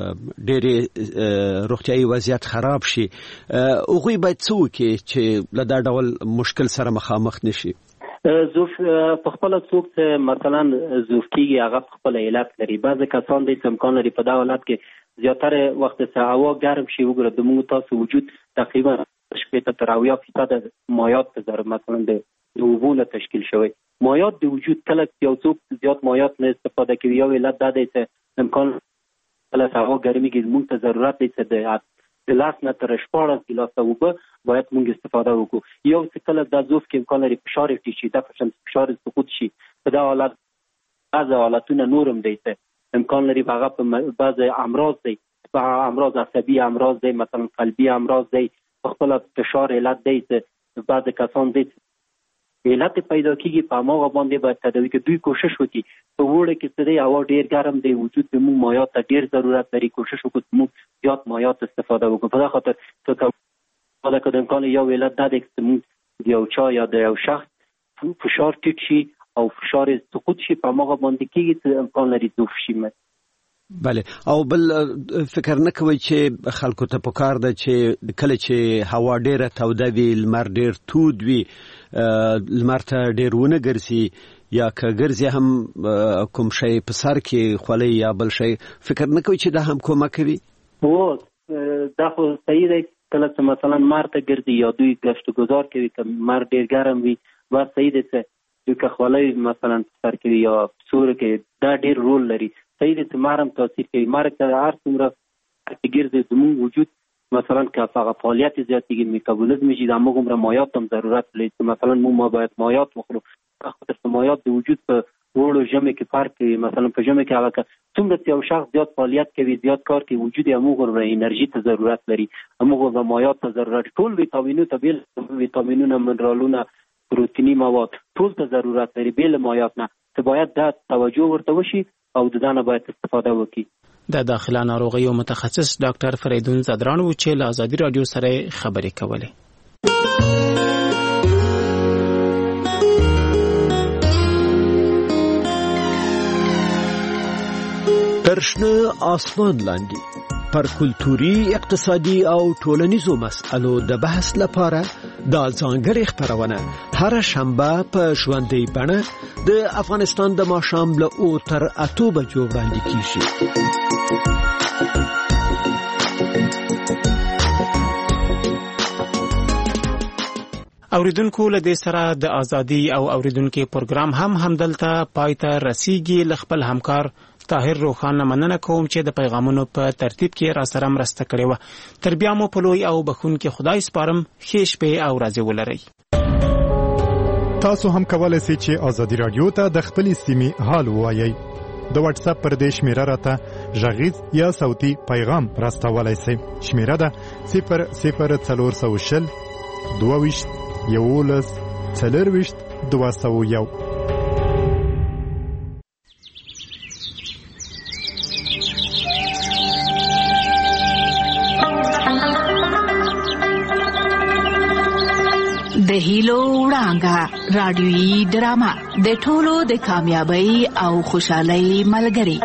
Speaker 17: ډېرې روغتیایي وضعیت خراب شي، هغوی باید څه وکړي چې له دا ډول مشکل سره مخامخ نشي؟
Speaker 16: زوف په خپل څوک مثلا زوف کیږي هغه په خپل علت لري. بعضې کسان دي چې امکان لري په دا حالت کې زیاتره وخت چې هوا ګرم شي وګوره د موږ تاسو وجود تقریبا 80 تر 90% مایعات مثلا د اوبو نه تشکیل شوی. مایعات د وجود کله یو څوک زیات مایعات نه استفاده کوي، یو علت دا دی چې امکان کله هوا ګرمي کې موږ ته ضرورت دی چې د لاس نه تر 14 ګیلاسه اوبه باید موږ استفاده وکړو. یو څه کله د زوف کې امکان لري فشار ټیټ شي، دا فشار سقوط شي، په دا حالت بعض حالتونه نورم دی چې امکان لري هغه په بعض امراض دی، په امراض عصبي امراض دی، مثلا قلبي امراض دی، په خپل فشار علت دی چې بعض کسان دی علت پیدا کیږي په هغه باندې باید تداوی کې دوی کوشش وکړي. په وړه کې څه دی هوا ډیر ګرم دی، وجود د موږ مایعات ته ډیر ضرورت لري، کوشش وکړو موږ زیات مایعات استفاده وکړو. په دا خاطر څه کوم امکان یو علت دا دی چې موږ یو چا یا د یو شخص فشار ټیټ شي او فشار سقوط شي په هغه باندې کېږي چې امکان لري زوف شي.
Speaker 17: بله، او بل فکر نه کوي چې خلکو ته پکار ده چې کله چې هوا ډیره توده وي، لمر ډیر تود وي، لمر ته ډیر ونه ګرځي یا که ګرځي هم کوم شی په سر کې خولۍ یا بل شی، فکر نه کوي چې دا هم کومک کوي؟
Speaker 16: دا خو صحیح دی. کله چې مثلا لمر ته ګرځي یا دوی ګشت گذار کوي که لمر ډیر ګرم وي، بس صحیح دی چې دوی که خولۍ مثلا په سر کوي یا سور کې، دا ډیر رول لري. صحیح دی چې مار هم تاثیر کوي. مار که هر څومره ګرځي زموږ وجود مثلا که هغه فعالیت زیاتېږي، میتابولیزم شي، د موږ عمره مایعات هم ضرورت لري چې مثلا موږ باید مایعات وخورو. خاطر مایعات د وجود په وړو ژمي کې فرق کوي. مثلا په ژمي کې هغه څومره چې یو شخص زیات فعالیت کوي، زیات کار کوي، وجود یې موږ انرژي ته ضرورت لري، موږ مایعات ته ضرورت، ټول ویټامینونو ته بیل ویټامینونه، منرالونه، پروتیني مواد ټول ته ضرورت لري بیل مایعات نه، ته باید دا توجه ورته وشي او د دانه باید استفاده وکړي.
Speaker 2: د داخله ناروغیو متخصص ډاکټر فریدون زدران و چې له آزادي رادیو سره خبرې کولې.
Speaker 17: ترشنه آسمان لاندې پر کلتوري، اقتصادي او ټولنیزو مسئلو د بحث لپاره دا ځانګړې خپرونه هر شنبه په ژوندۍ بڼه د افغانستان د ماښام له 8 تر 8 بجو وړاندې کیږي.
Speaker 2: اوریدونکو له دې سره د ازادي او اوریدونکو پروګرام هم همدلته پایته رسیږي. له خپل همکار طاهر روخان مننه کوم چې د پیغامونو په ترتیب کې را سره مرسته کړې و. تر بیا مو په لوی او بخونکي خدای سپارم. ښې شپې او ورځې ولرئ.
Speaker 1: تاسو هم کولای شئ چې ازادي رادیو ته د خپل سیمې حال ووایئ. د واتس اپ پر دې شمیره راته غږیز یا صوتي پیغام راستولای شئ. شمیره ده 00420 22 11 40 201.
Speaker 18: د هیلو وړانګه رادیويي ډرامه د ټولو د کامیابی او خوشحالۍ ملګری.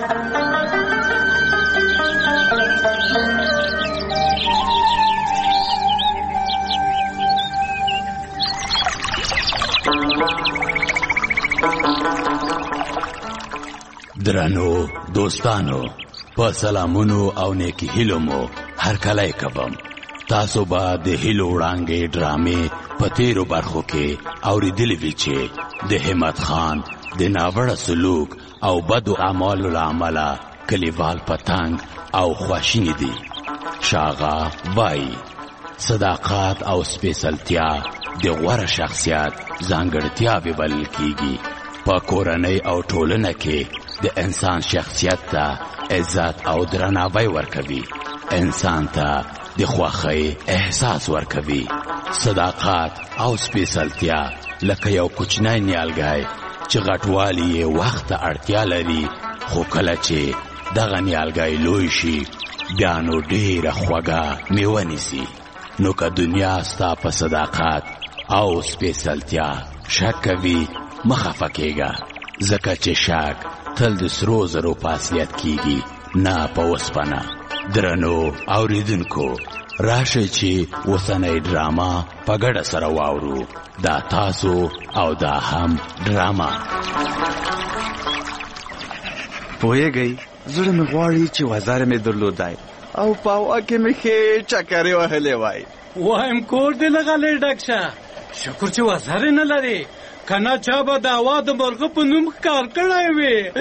Speaker 19: درنو دوستانو، په سلامونو او نیکی هیلو مو هر کله کوم. تاسو به د هیلو وړانګې ډرامې په تیرو برخو کې اوریدلې وي چې د همت خان د ناوړه سلوک او بدو اعمالو له امله کلیوال پتنګ او خواشیني دي. شاغا وای صداقت او سپیڅلتیا د غوره شخصیت ځانګړتیا به بلل کیږي. په کورنۍ او ټولنه کې د انسان شخصیت ته عزت او درناوی ورکوي. انسان ته د خوښۍ احساس ورکوي. صداقت او سپېڅلتیا لکه یو کوچنی نیالګی چې غټوالی یې وخت ته اړتیا لري، خو کله چې دغه نیالګی لوی شي بیا نو ډېره خوږه میوه نیسي. نو که دنیا ستا په صداقت او سپېڅلتیا شک کوي مه خفه کېږه، ځکه چې شک تل د سرو زرو په اصلیت کېږي نه په اوسپنه. درنو اوریدونکو، راشئ چې اوسنۍ ډراما په ګډه سره واورو. دا تاسو او دا هم ډراما.
Speaker 20: پوهیږئ زړه مې غواړي چې وزر مې درلودای او په هوا کې مې ښې چکرې وهلې وای.
Speaker 21: وایم کور دې لغلی ډک شه، شکر چې وزر نه لري، کنه چا به د هوا د مرغه په نوم کار کړی وي.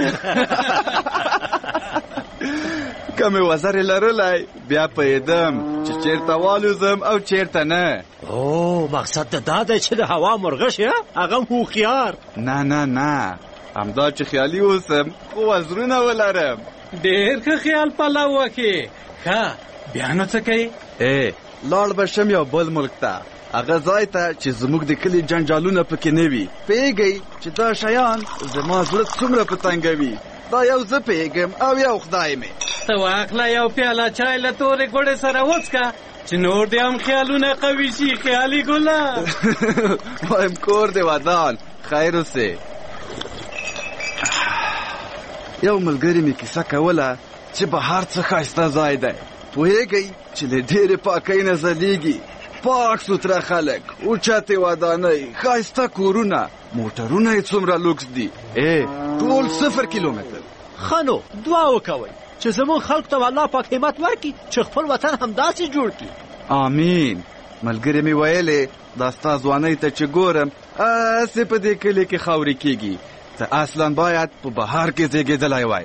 Speaker 20: که مې وزر لرلی بیا پوهېدم چې چېرته والوزم او چېرته نه.
Speaker 17: او مقصد د دا دی چې د هوا مرغه شي، هغه هم هوښیار.
Speaker 20: نه همدا چې خیالي اوسم خو وزرونه ولرم.
Speaker 21: ډېر ښه خیال پلو وکې. ښه بیا نو څه کوې؟
Speaker 20: لاړ به شم یو بل ملک ته، هغه ځای ته چې زموږ د کلي جنجالونه پکې نه وي. پوهېږئ چې دا شیان زما زړه څومره په تنګوي. دا یو زه پوهېږم او یو خدای مې.
Speaker 21: ته واخله یو پیاله چای له تورې ګوړې سره وڅښه چې نور دې هم خیالونه قوي شي. خیالي ګله
Speaker 20: وایم کور دې ودان خیر اوسې. یو ملګري مې کیسه کوله چې بهر څه ښایسته ځای دی. پوهېږئ چې له ډېرې پاکۍ نه ځلېږي، پاک سوتره خلک، اوچتې ودانۍ، ښایسته کورونه، موټرونه یې څومره لوکس دي. ټول 0 کیلومتر.
Speaker 17: ښه نو دعا وکوئ چې زموږ خلکو ته الله پاک همت ورکړي چې خپل وطن همداسې جوړ کړي.
Speaker 20: آمین. ملګري مې ویلې دا ستا ځوانۍ ته چې ګورم هسې په دې کلي کې خاورې کېږي. ته اصلا باید په بهار کې زېږېدلی وای.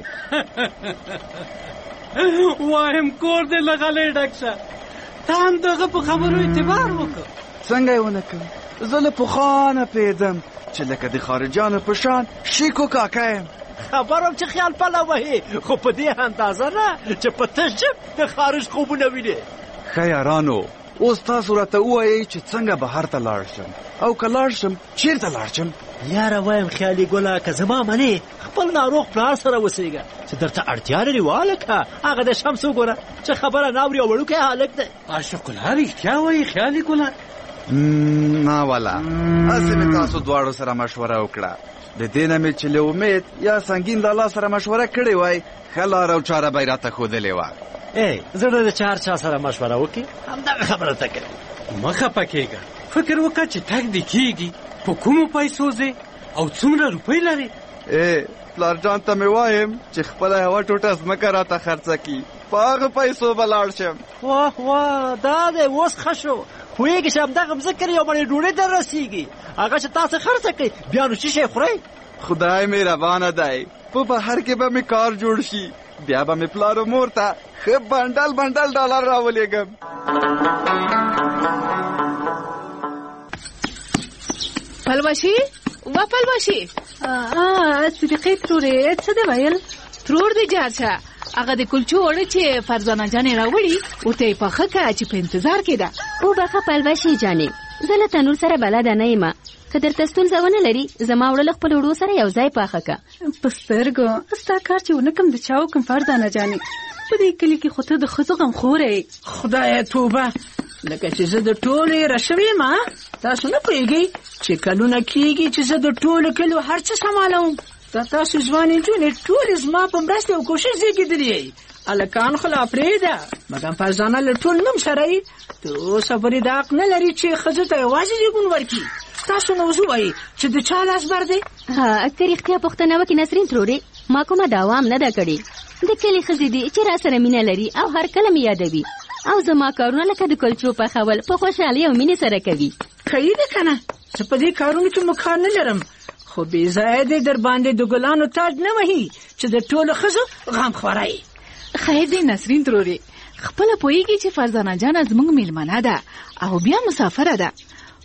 Speaker 21: وایم کور دې لغلی ډک شه، ته هم دغه په خبرو اعتبار وکړه.
Speaker 20: څنګه یې ونه کړم؟ زه له پخوا نه پوهېدم چې لکه د خارجیانو په شان شیکو کاکا یم.
Speaker 17: خبرم چې خیال پله وهې، خو په دې اندازه نه چې په تش جب د خارج خوبونه وینې.
Speaker 20: ښه یارانو، اوس تاسو راته ووایئ چې څنګه بهر ته لاړ شم، او که لاړ شم چېرته لاړ شم؟
Speaker 17: یاره وایم خیالي ګله، که زما منې خپل ناروغ پلار سره اوسېږه چې درته اړتیا لري والکه. هغه د شمس وګوره چې خبره نه اوري او وړوکی هلک دی.
Speaker 21: عاشق الله رښتیا وایي خیالي ګله؟
Speaker 20: نه والا، هسې مې تاسو دواړو سره مشوره وکړه. د دې نه مې چې له امید یا سنګین لالا سره مشوره کړې وای، ښه لار او چاره به یې راته ښودلې وه.
Speaker 17: زړه د چار چا سره مشوره وکړي همدغه خبره ته کوي.
Speaker 21: مه خفه کېږه، فکر وکړه چې تګ دې کېږي په کومو پیسو ځې او څومره روپۍ لرې.
Speaker 20: پلار جان ته مې وایم چې خپله یوه ټوټه ځمکه راته خرڅه کړي، په هغه پیسو به لاړ شم.
Speaker 17: واه دا دی اوس ښه شو. پوهېږي چې همدغه مځکه یو مړۍ ډوډۍ در رسېږي، هغه چې تاسو خرڅه کړئ بیا نو څه شی خورئ؟
Speaker 20: خدای مهربانه دی، په بهر کې به مې کار جوړ شي، بیا به مې پلار و مور ته ښه بنډل ډالر راولېږم.
Speaker 18: پلوشي صدیقې ترورې څه دی ویل؟ ترور دی جارشه، هغه د کلچو وړه چې فرزانه جانې راوړي ورته یې پخه کړه چې په انتظار کې ده.
Speaker 22: وبخه پلوشي جانې، زه له تنور سره بلده نه یم، که درته ستونزه ونه لري زما وړه له خپل وړو سره یو ځای پاخه کړه.
Speaker 23: په سترګو ستا کار چې ونه کړم د چا وکړم فرزانه جانې. په دې کلي کې خو ته د ښځو غمخوره یې.
Speaker 24: خدایه توبه، لکه چې زه د ټولو یې رشوې یم. تاسو نه پوهېږئ چې کلونه کېږي چې زه د ټولو کلیو هر څه سمالوم. تاسو ځوانې نجونې ټولې زما په مرسته او کوشش زېږېدلې یئ. هلکان خو لا پرېږده، مګر فرزانه له ټول نوم سره یې. تر اوسه پورې دا حق نه لري چې ښځو ته یوازې زېږون ورکړي. تاسو نو اوس ووایئ چې د چا لاس بر دی؟
Speaker 22: که رښتیا پوښتنه وکړي نسرین ترورې، ما کومه دعوا هم نه ده کړې. د کلي ښځې دي چې را سره مینه لري او هر کله مې یادوي، او زما کارونه لکه د کلچو پخول په خوشحالۍ او مینې سره کوي.
Speaker 24: ښایي ده که نه، زه په دې کارونو کې مکار نه لرم، خو بې ځایه دی در باندې د ګلانو تاج نه وهي چې د ټولو ښځو غم خوره یي.
Speaker 18: خیر دی نسرین ترورې، خپله پوهېږي چې فرزانه جانه زموږ میلمنه ده او بیا مسافره ده.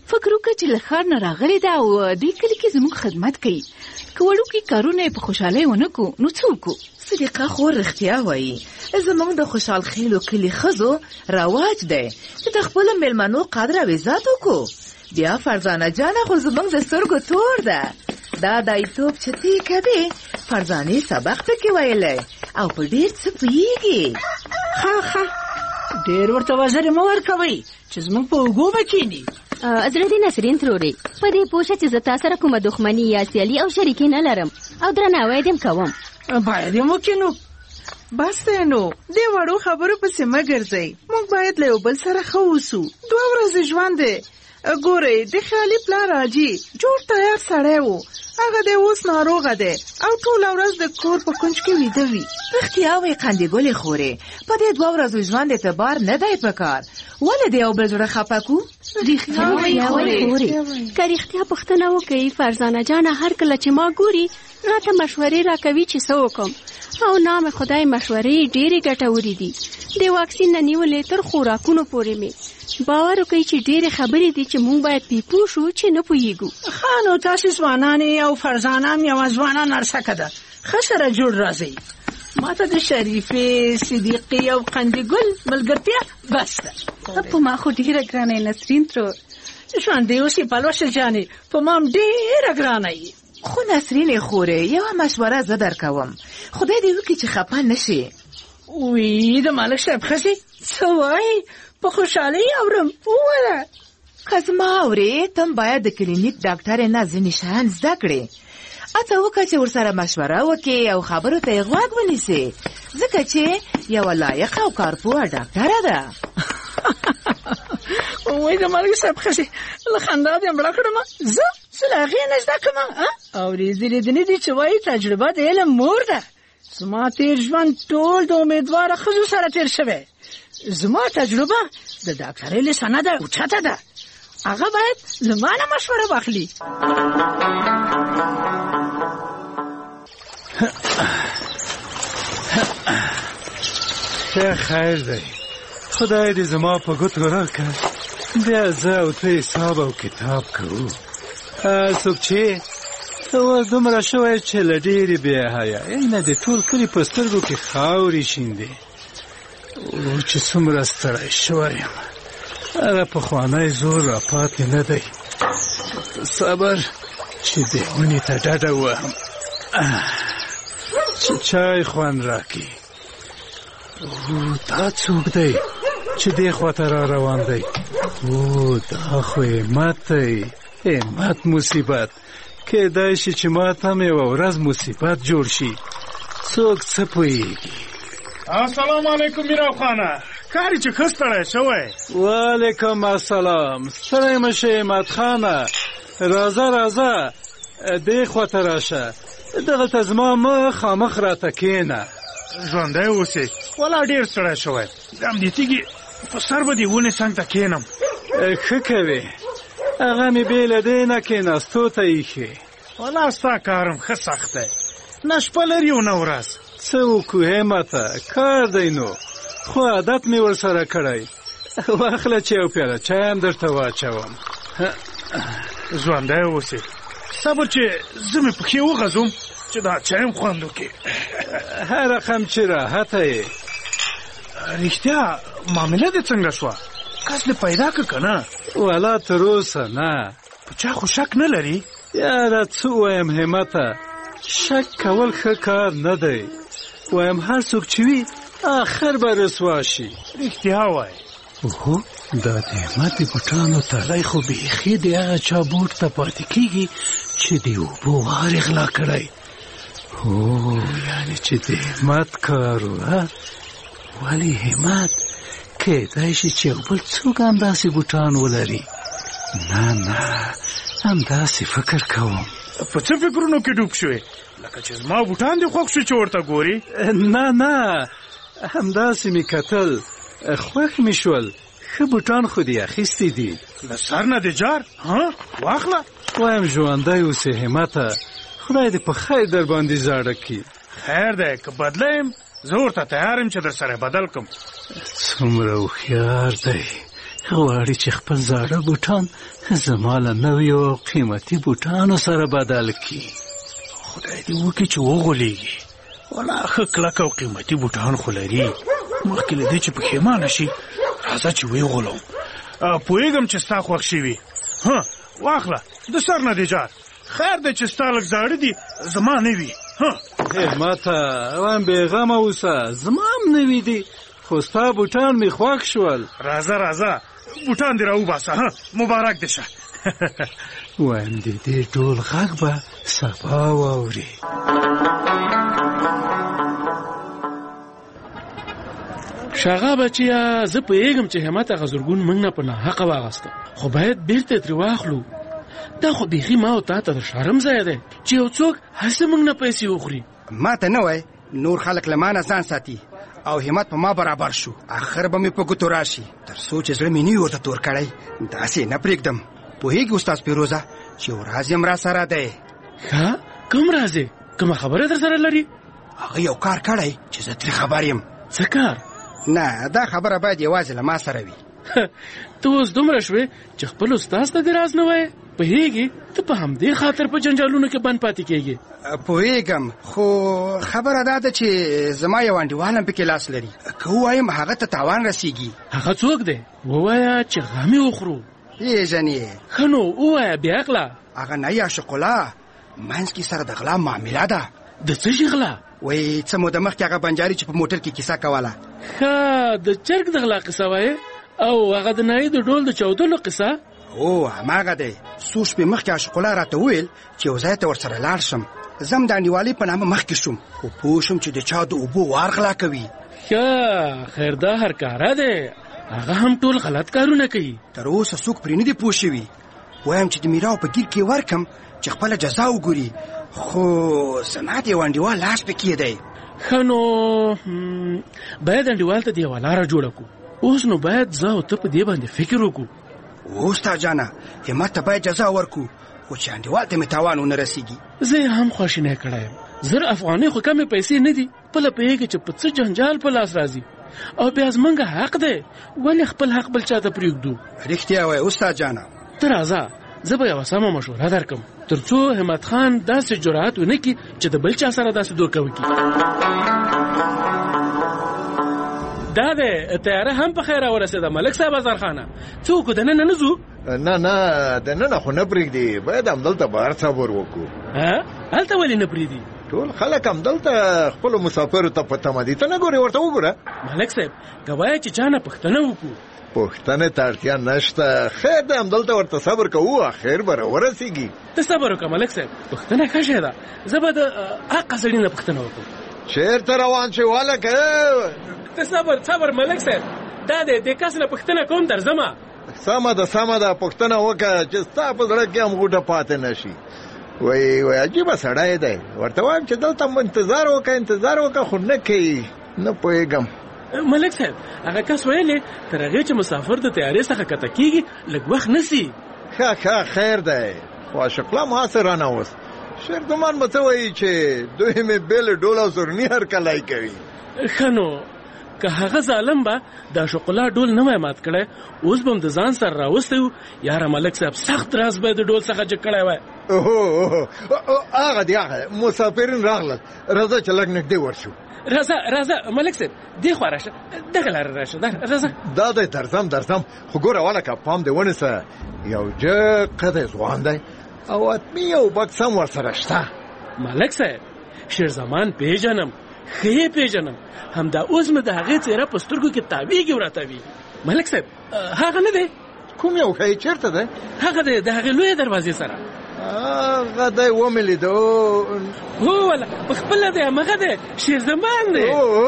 Speaker 18: فکر وکړه چې له ښار نه راغلې ده او دې کلي کې زموږ خدمت کوي. که وړوکي کارونه یې په خوشحالۍ ونه کړو نو څه وکړو؟
Speaker 4: صدیقه خور رښتیا وایي. زموږ د خوشحال خیلو کلي ښځو رواج دی چې د خپلو مېلمنو قدر او عزت وکړو. بیا فرزانه جانه خو زموږ د سترګو تور ده. دا دایتوب چې تی کوي فرزانې سبق پکې ویلی او په ډېر څه پوهېږي.
Speaker 24: ښه ډېر ورته وزرې مه ورکوئ چې زموږ په اوږو به کښېني.
Speaker 22: زړه دې نسرین ترورې په دې پوه شه چې زه تا سره کومه دښمني یا سیالي او شریکي نه لرم او درناوی دې کوم.
Speaker 24: باید یې وکړو.
Speaker 5: بس دی نو دې وړو خبرو پسې مه ګرځئ. موږ باید له یو بل سره ښه اوسو. 2 ورځې ژوند دی. ګورئ د خیالي پلار حاجي جوړ تیار سړی و. هغه دی اوس ناروغه دی او ټوله ورځ د کور په کونج کې ویده وي.
Speaker 4: رښتیا وایي قندې ګلې خورې. په دې 2 ورځو ژوند اعتبار نه دی په کار. ولې د یو بل زړه خفه کړو؟
Speaker 22: رښتیا وایي خورې. که رښتیا پوښتنه وکړئ فرزانه جانه هر کله چې ما ګوري راته مشورې راکوي چې څه وکړم او نام خدای مشورې ډېرې ګټورې دي. د واکسین نه نیولې تر خوراکونو پورې مې باور وکړئ چې ډېرې خبرې دي چې موږ باید پې پوه شو چې نه پوهېږو.
Speaker 24: ښه نو تاسې ځوانان او فرزانه هم یوه ځوانه نرسکه ده. ښه سره جوړ راځئ. ما ته د شریفې صدیقې او قندې ګل ملګرتیا بس ده.
Speaker 23: په ما خو ډېره ګرانه یې نسرین ترور.
Speaker 24: ژوندی اوسې پلوشه جانې په ما هم ډېره ګرانه یې.
Speaker 4: خو نسرینې خورې یوه مشوره زه درکوم. خدای دې وکړي چې خفه نه شي.
Speaker 24: وی د ملک صاحب ښځې څه وایي؟ په خوشحالۍ اورم. ووایه.
Speaker 4: که زما اورې تم باید د کلینیک ډاکټرې نه ځینې شیان زده کړې. هڅه وکړه چې ورسره مشوره وکړې او خبرو ته یې غوږ ونیسې ځکه چې یوه لایقه او کارپوهه ډاکټره ده.
Speaker 24: وای د ملک صاحب ښځې له خندا دې مړه کړم. زه له هغې نه زده کړم. اورېدلې دي چې وایي تجربه د علم مور ده. زما تېر ژوند ټول د امیدواره ښځو سره تېر شوی. زما تجربه د ډاکټرۍ له سنده اوچته ده. هغه باید له ما نه مشوره واخلي.
Speaker 21: خیر دی. خدای دې زما په ګوتو راکړه. بیا زه او ته حساب او کتاب کوو. څوک چې ته اوس دومره شوی چې له ډېرې بېحیایۍ نه د ټول کلي په سترګو کې خاورې شیندې. او چې څومره ستړی شوی یم هغه پخوانی زور را پاتې نه دی. صبر چې دې ونې ته ډډه ووهم چې چای خوند راکړي. دا څوک دی چې دې خواته را روان دی؟ دا خو همت دی. همت مصیبت. کېدای شي چې ما ته هم یوه ورځ مصیبت جوړ شي. څوک څه پوهېږي؟
Speaker 6: السلام علیکم میرو خانه. کاری چې ښه ستړی شوی.
Speaker 21: وعلیکم السلام. ستړی مه شې همت خانه. راځه دې خواته راشه. دغلته زما مخامخ راته کښېنه.
Speaker 6: ژوندی اوسې. والله ډېر ستړی شوی. د همدې تیږې په سر به دې ونې څنګ ته کښېنم.
Speaker 21: ښه کوې. هغه مې بې له دې نه کښېناستو ته ایښې.
Speaker 6: والله ستا کارم ښه سخت دی. نه شپه لري او نه ورځ.
Speaker 21: څه وکړو همته کار دی نو. خو عادت مې ورسره کړی. واخله چې یو پیاله چای هم درته واچوم.
Speaker 6: ژوندی اوسې. صبر چې زه مې پښې وغځوم چې دا چای هم خوند وکړي.
Speaker 21: هر رقم چې راحته یې.
Speaker 6: رښتیا معامله دې څنګه شوه؟ کس دې پیدا که که نه؟
Speaker 21: والا تر اوسه نه.
Speaker 6: په چا خو شک نه لري؟
Speaker 21: یاره څه ووایم همته. شک کول ښه کار نه دی. وایم هر څوک چې وي آخر به رسوا شي.
Speaker 6: رښتیا وایي.
Speaker 21: اوهو دا د همت د بوټانو تلی خو بیخي د هغه چا بوټ ته پاتې کېږي چې د اوبو غار یې غلا کړی. هو یعنې چې د همت کار و. ولې همت کېدای شي چې یو بل څوک همداسې بوټان ولري. نه همداسې فکر کوم.
Speaker 6: په څه فکرونو کې ډوب شوې؟ لکه چې زما بوټان دې خوښ شو چې ورته ګورې؟
Speaker 21: نه همداسې مې کتل. خوښ مې شول. ښه بوټان خو دې اخیستي دي.
Speaker 6: له سر نه دې جار؟ واخله.
Speaker 21: وایم ژوندی اوسې همته. خدای دې په خیر در باندې زاړه کړي.
Speaker 6: خیر دی که بدله یم زه ورته تیار یم چې در سره بدل کړم.
Speaker 21: څومره هوښیار دی. غواړي چې خپل زاړه بوټان زما له نویو قیمتي بوټانو سره بدل کړي. خدای دې وکړي چې وغولېږي. ولا ښه کلک او قیمتي بوټان خو لري. مخکې له دې چې پښیمانه شي راځه چې ویې غولوم.
Speaker 6: پوهېږم چې ستا خوښ شوي. واخله د سر نه دې جار. خیر دی چې ستا لږ زاړه دي زما نه وي.
Speaker 21: ماته وان بېغمه اوسه، زما هم نوي دي خو ستا بوټان مې خوښ شول.
Speaker 6: راځه بوټان دې راوباسه. مبارک دې شه.
Speaker 21: وایم د دې ټول غږ به سبا واوري.
Speaker 7: شاغه بچیا زه پوهېږم چې همت هغه زرګون موږ نه په ناحقه واغسته، خو باید بیرته ترې واخلو. دا خو بیخي ما او تا ته د شرم ځای دی چې یو څوک هسې موږ نه پیسې وخوري.
Speaker 8: ما ته نه وای نور خلک له ما نه ځان ساتي او همت په ما برابر شو. آخر به مې په ګوتو راشي تر څو چې زړه مې نه وي ورته تور کړی. داسې نه پرېږدم. پوهېږي استاد فیروزه چې یو راز یم را سره دی.
Speaker 7: ښه کوم راز دی؟ کومه خبره در سره لري؟
Speaker 8: هغه یو کار کړی چې زه ترې خبر یم.
Speaker 7: څه کار؟
Speaker 8: نه دا خبره باید یوازې له ما سره وي.
Speaker 7: ته اوس دومره شوې چې خپل استاد ته دې راز نه وایې. پوهېږي ته په همدې خاطر په جنجالونو کې بند پاتې کېږي.
Speaker 8: پوهېږم خو خبره دا ده چې زما یو انډیوال هم پکې لاس لري. که ووایم هغه ته تاوان رسیږي.
Speaker 7: هغه څوک دی؟ ووایه چې غم یې وخورو.
Speaker 8: پیژنې؟
Speaker 7: ښه نو ووایه بې عقله.
Speaker 8: هغه نه عاشق الله منځ کې سره د غلا معامله ده.
Speaker 7: د څه شي غلا؟
Speaker 8: وایي څه موده مخکې هغه بنجاري چې په موټر کې کیسه کوله.
Speaker 7: ښه د چرګ د غلا قصه وایې او هغه د نایي د ډول د چاودلو قصه؟
Speaker 8: او هماغه دی. څو شپې مخکې عاشق الله راته وویل چې یو ځای ته ورسره لاړ شم. زه هم د انډیوالۍ په نامه مخکې شوم خو پوه شوم چې د چا د اوبو وار غلا کوي.
Speaker 7: ښه خیر دا هر کاره دی. هغه هم ټول غلط کارونه کوي.
Speaker 8: تر اوسه څوک پرې نه دي پوه شوي. وایم چې د میراو په ګیر کې ورکم چې خپله جزا وګوري خو زما د یو انډیوال لاس پکې دی.
Speaker 7: ښه نو باید انډیوال ته د یوه لاره جوړه کړو. اوس نو باید زه او ته په دې باندې فکر وکړو.
Speaker 8: اوستا جانه همت ته باید جزا ورکو خو چې انډیوال ته مې تاوان ونه رسیږي.
Speaker 7: زه یې هم خواشینی کړی یم. 1000 افغانۍ خو کمې پیسې نه دي. پله پوهېږي چې په څه جنجال په لاس راځي او بیا زمونږ حق دی. ولې خپل حق بل چا ته پرېږدو؟
Speaker 8: رښتیا وایې استاد جانه.
Speaker 7: ته راځه زه به یوه سمه مشوره درکړم تر څو همت خان داسې جرأت ونه کړي چې د بل چا سره داسې دوکه وکړي. دا دی تیاره هم په خیر راورسېده. ملک صاحب ازرخانه څوک دننه نه ځو؟
Speaker 9: نه دننه خو نه پرېږدي. باید همدلته بهر صبر وکړو.
Speaker 7: هلته ولې نه پرېږدي؟
Speaker 9: ټول خلک همدلته خپلو مسافرو ته په تمه دي. ته نه ګورې ورته وګوره.
Speaker 7: ملک صاحب که وایه چې چا نه پوښتنه وکړو.
Speaker 9: پوښتنې ته اړتیا نشته. خیر دی همدلته ورته صبر کوو اخر به راورسېږي.
Speaker 7: ته صبر وکړه ملک صاحب. پوښتنه ښه شی ده. زه به د حقه سړي نه پوښتنه وکړم.
Speaker 9: چېرته روان شې والکه؟
Speaker 7: ته صبر ملک صاحب. دا دی دې کس نه پوښتنه کوم درځمه.
Speaker 9: سمه ده پوښتنه وکړه چې ستا په زړه کې هم غوټه پاتې نه شي. وای عجیبه سړی دی. ورته وایم چې دلته انتظار وکړه خو نه کوي. نه پوهېږم.
Speaker 7: ملک صاحب هغه کس ویلې تر هغې چې مسافر د تیارې څخه کته کېږي لږ وخت نیسي.
Speaker 9: ښه خیر دی. خو عاشق الله ما سره رانوست. شیردمان به څه وایي چې دوی مې بېل ډول او سورني هرکلی کوي.
Speaker 7: ښه نو که هغه ظالم به د عاشق الله ډول نه وای مات کړی اوس به هم د ځان سره راوستی و. یاره ملک صاحب سخت راز به د ډول څخه جګ کړی وای.
Speaker 9: هغه دی مسافرین راغلل. راځه چې لږ نږدې ورشو.
Speaker 7: راځه ملک صاحب دې خوا راشه. دغه لاره راشه. راځه.
Speaker 9: دا دی درځم خو ګوره والکه پام دې ونیسه. یو جګ دی ځوان دی او اتمی یو بکس هم ورسره شته.
Speaker 7: ملک صاحب شیرزمان پیژنم ښه پیژنم. همدا اوس مې د هغې څېره په سترګو کې تاویږي ورته وي. ملک صاحب هغه نه دی؟
Speaker 9: کوم یو ښایي چېرته دی؟
Speaker 7: هغه دی د هغې لویې دروازې سره.
Speaker 9: هغه دی ومې لیدو.
Speaker 7: هو والا پخپله دی همغه دی شیرزمان دی.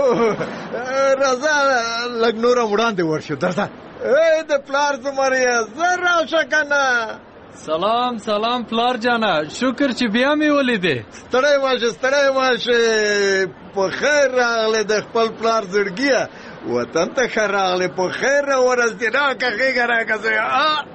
Speaker 9: راځه لږ نور هم وړاندې ورشو. درځه د پلار زمریه زه راشه که نه.
Speaker 21: سلام پلار جانه. شکر چې بیا مې ولیدې.
Speaker 9: ستړی ماشه. په خیر راغلی د خپل پلار زړګیه. وطن ته ښه راغلی. په خیر راورسېدې. راکه غېږه راکه زویه.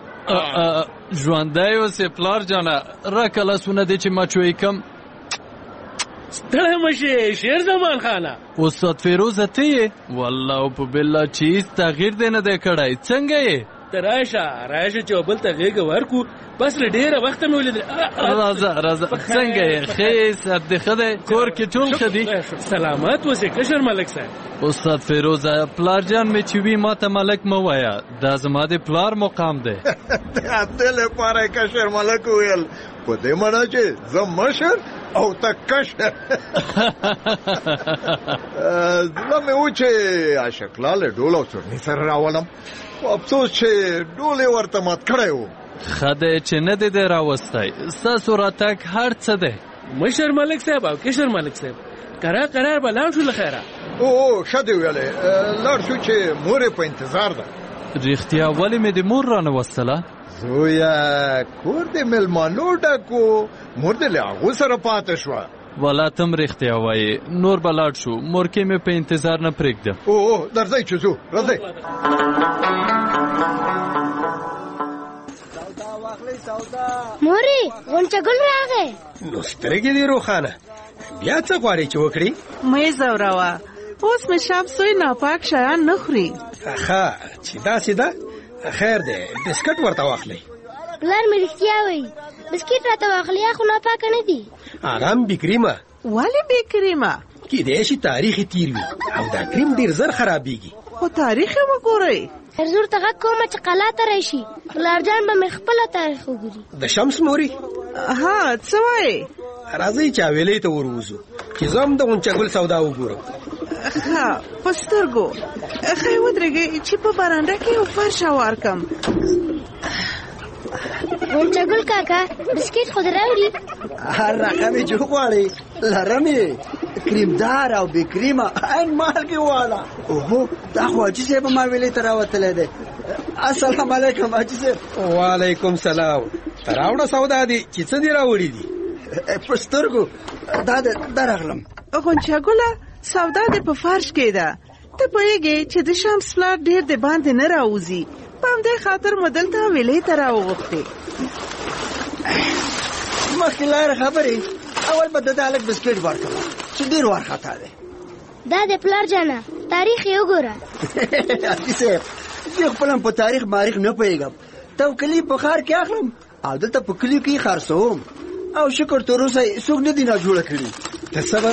Speaker 21: ژوندی اوسې پلار جانه. راکه لاسونه دې چې مچوی کم.
Speaker 7: ستړی مشې شیرزمان خانه.
Speaker 21: استاد فیروزه ته یې؟ والله په بالله چې هېڅ تغییر دې نه دی کړی. څنګه یې؟
Speaker 7: ته راشه چې بل ته غېږه ورکو بس له ډېره وخته مې ولیدل.
Speaker 21: راځه څنګه یې ښه سر دې ښه دی کور کې ټول ښه دي؟
Speaker 7: سلامت اوسې کشر ملک صاحب.
Speaker 21: استاد فیروزه پلارجان مې چې وي ما ته ملک مه وایه دا زما د پلار مقام دی.
Speaker 9: دې لپاره یې کشر ملک وویل په دې معنا چې زه مشر او ته کشر. زړه مې و چې عاشقلاله ډول او چورني سره راولم خو افسوس چې ډول یې ورته مات کړی و.
Speaker 21: ښه دی چې نه دی دی راوستی ستاسو راتګ هر څه دی.
Speaker 7: مشر ملک صاحب او کشر ملک صاحب قرار به لاړ شو له خیره.
Speaker 9: او ښه دی ویلې لاړ شو چې مور یې په انتظار ده.
Speaker 21: رښتیا ولې مې د مور رانه وستله؟
Speaker 9: زویا کور د مېلمانو ډک و مور دې له هغو سره پاتې شوه.
Speaker 21: والا تم رښتیا وایې نور به لاړ شو مورکۍ مې په انتظار نه پرېږده.
Speaker 9: او درځئ چې ځو راځئ.
Speaker 10: مورې غونچه ګل راغی.
Speaker 11: نو سترګې دې روښانه بیا څه غواړې چې وکړي؟
Speaker 5: مې زوروه اوس مې شام سوی ناپاک شیان نه خوري.
Speaker 11: ښه چې داسې ده خیر دی بسکټ ورته واخلئ.
Speaker 10: پلار مې رښتیا وایي بسکټ راته واخلي خو ناپاکه نه دي.
Speaker 11: هغه هم بېکریمه.
Speaker 5: ولې بېکریمه؟
Speaker 11: کیدای شي تاریخ یې تیر وي او دا کریم ډېر زر خرابېږي.
Speaker 5: خو تاریخ یې وګورئ.
Speaker 10: حضور ته غږ کومه چې قلا ته راشي پلارجان به مې خپله تاریخ وګوري.
Speaker 11: د شمس موري
Speaker 5: ها څه وایې؟
Speaker 11: راځئ چې حویلۍ ته وروځو چې زه هم د غونچه ګل سودا وګورم.
Speaker 5: ښه په سترګو ښه یې ودرېږئ چې په برنډه کې یو فرش هوار کړم.
Speaker 10: غونچه ګل کاکا بسکټ خو دې راوړي؟
Speaker 12: هر رقمې چې وغواړئ لرم یې کریمدار او بې کریمه عین مالګې والا. اوهو دا خو حاجي صاحب ما ویلې ته راوتلی دی. السلام علیکم حاجي صاحب.
Speaker 11: وعلیکم سلام. ته راوړه سودا دي چې څه دې راوړي دي؟
Speaker 12: په سترګو دا راغلم.
Speaker 5: غونچه ګله سودا دې په فرش کې ده. ته پوهېږې چې د شمس پلار ډېر د باندې نه راوځي په همدې خاطر مو دلته ویلې ته راوغوښتې.
Speaker 12: مخکې لاره خبرې اول به د هلک بسکټ ورکړم چې ډېر وارخطا دی.
Speaker 10: دا د پلار جانه تاریخ یې وګوره.
Speaker 12: حاجي صاحب زه خپل هم په تاریخ ماریخ نه پوهېږم. توکلي په ښار کې اخلم او دلته په کلیو کې خرڅوم او شکر تر اوسه څوک نه دي ناجوړه کړي.
Speaker 11: ته صبر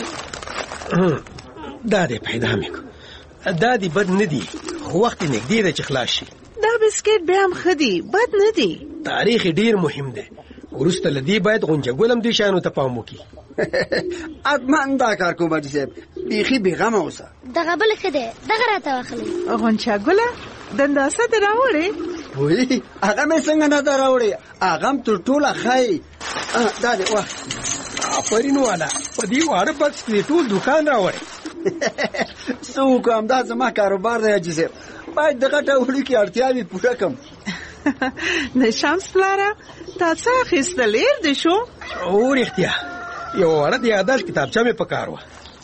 Speaker 11: دا دې پیدا مې کړ دا دې بد نه دي خو وخت یې نږدې دی چې خلاص شي.
Speaker 5: دا بسکټ بیا هم ښه دي بد نه دي.
Speaker 11: تاریخ ډېر مهم دی وروسته له دې باید غونچه ګل هم دې شیانو ته پام وکړي.
Speaker 12: حتما دا کار کوم حاجي صاحب بیخي بېغمه اوسه.
Speaker 10: دغه بل ښه دی دغه راته واخلئ.
Speaker 5: غونچه ګله دنداسه دې راوړې؟
Speaker 12: وایي هغه مې څنګه نه ده راوړې هغه هم تر ټوله ښایي. دا دې واخلې.
Speaker 11: آفرین والا په دې واړه بکس کې ټول دوکان راوړې.
Speaker 12: څه وکړم دا زما کاروبار دی حاجي صاحب باید د غټه وړو کې اړتیاوې پوره کړم.
Speaker 5: د شمس پلاره تا څه اخیستل ډېر دې شو؟
Speaker 11: او رښتیا یو وړه د یادښت کتابچه مې په کار وه.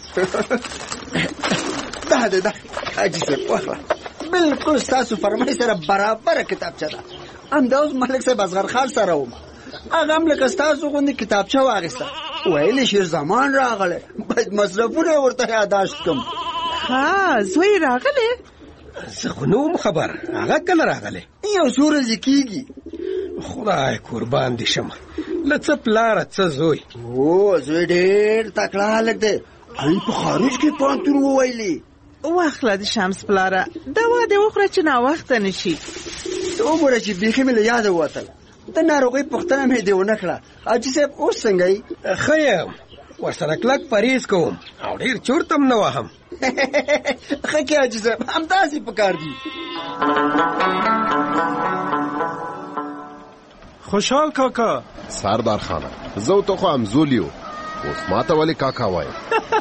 Speaker 12: دا حاجي صاحب واخله بلکل ستاسو فرمایش سره برابره کتابچه ده. همدا اوس ملک صاحب اصغر خان سره وم هغه هم لکه ستاسو غوندې کتابچه واخیسته ویلې شیر زمان راغلی باید مصرفونه یې ورته یاداشت کړم.
Speaker 5: ها زوی راغلی؟
Speaker 11: زه خو نه وم خبر هغه کله راغلی؟
Speaker 12: یو څو ورځې کېږي.
Speaker 11: خدای قربان دې شمه له څه پلاره څه زوی.
Speaker 12: او زوی ډېر تکړه هلک دی هغوی په خارج کې پوهنتون وویلي.
Speaker 5: واخله د شمس پلاره دوا دې وخوره چې ناوخته نه شي.
Speaker 12: وګوره چې بیخي مې له یاده ووتل د ناروغۍ پوښتنه مې دې ونه کړه. حاجي صاحب اوس څنګه یې؟
Speaker 11: ښه یم ورسره کلک پرهیز کوم او ډېر چورت هم نه وهم.
Speaker 12: ښه کې حاجي صاحب همداسې پکار دي.
Speaker 21: خوشحال کاکا.
Speaker 13: سردار خانه زه ته خو همزولی و اوس ما ته ولې کاکا وایې؟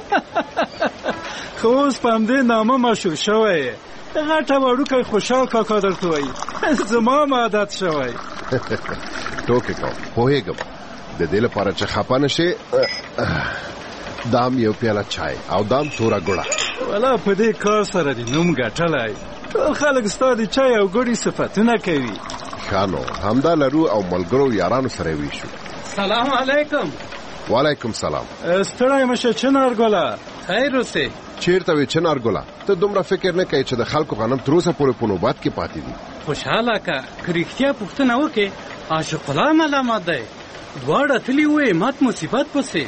Speaker 21: خو اوس په همدې نامه مشهور شوی یې غټه وړوکی خوشحال کاکا درته وایي زما هم عادت شوی.
Speaker 13: ټوکې کوم پوهېږم د دې لپاره چې خفه نه شې دام یو پیاله چای او دام توره ګوړه.
Speaker 21: والا په دې کار سره دې نوم ګټلی ټول خلک ستا د چای او ګوړې صفتونه کوي.
Speaker 13: ښه نو همدا لرو او ملګرو یارانو سره ویشو.
Speaker 21: سلام علیکم.
Speaker 13: وعلیکم سلام.
Speaker 21: ستړی مشه چنارګله. خیر اوسې.
Speaker 13: چیرته وي چنارګله ته دومره فکر نه کوي چې د خلکو غنم تر اوسه پورې په نوبات کې پاتې دي.
Speaker 21: خوشحاله که رښتیا پوښتنه وکړې عاشق الله ملامت دی. دواړه تلي وې مات مصیبت پسې.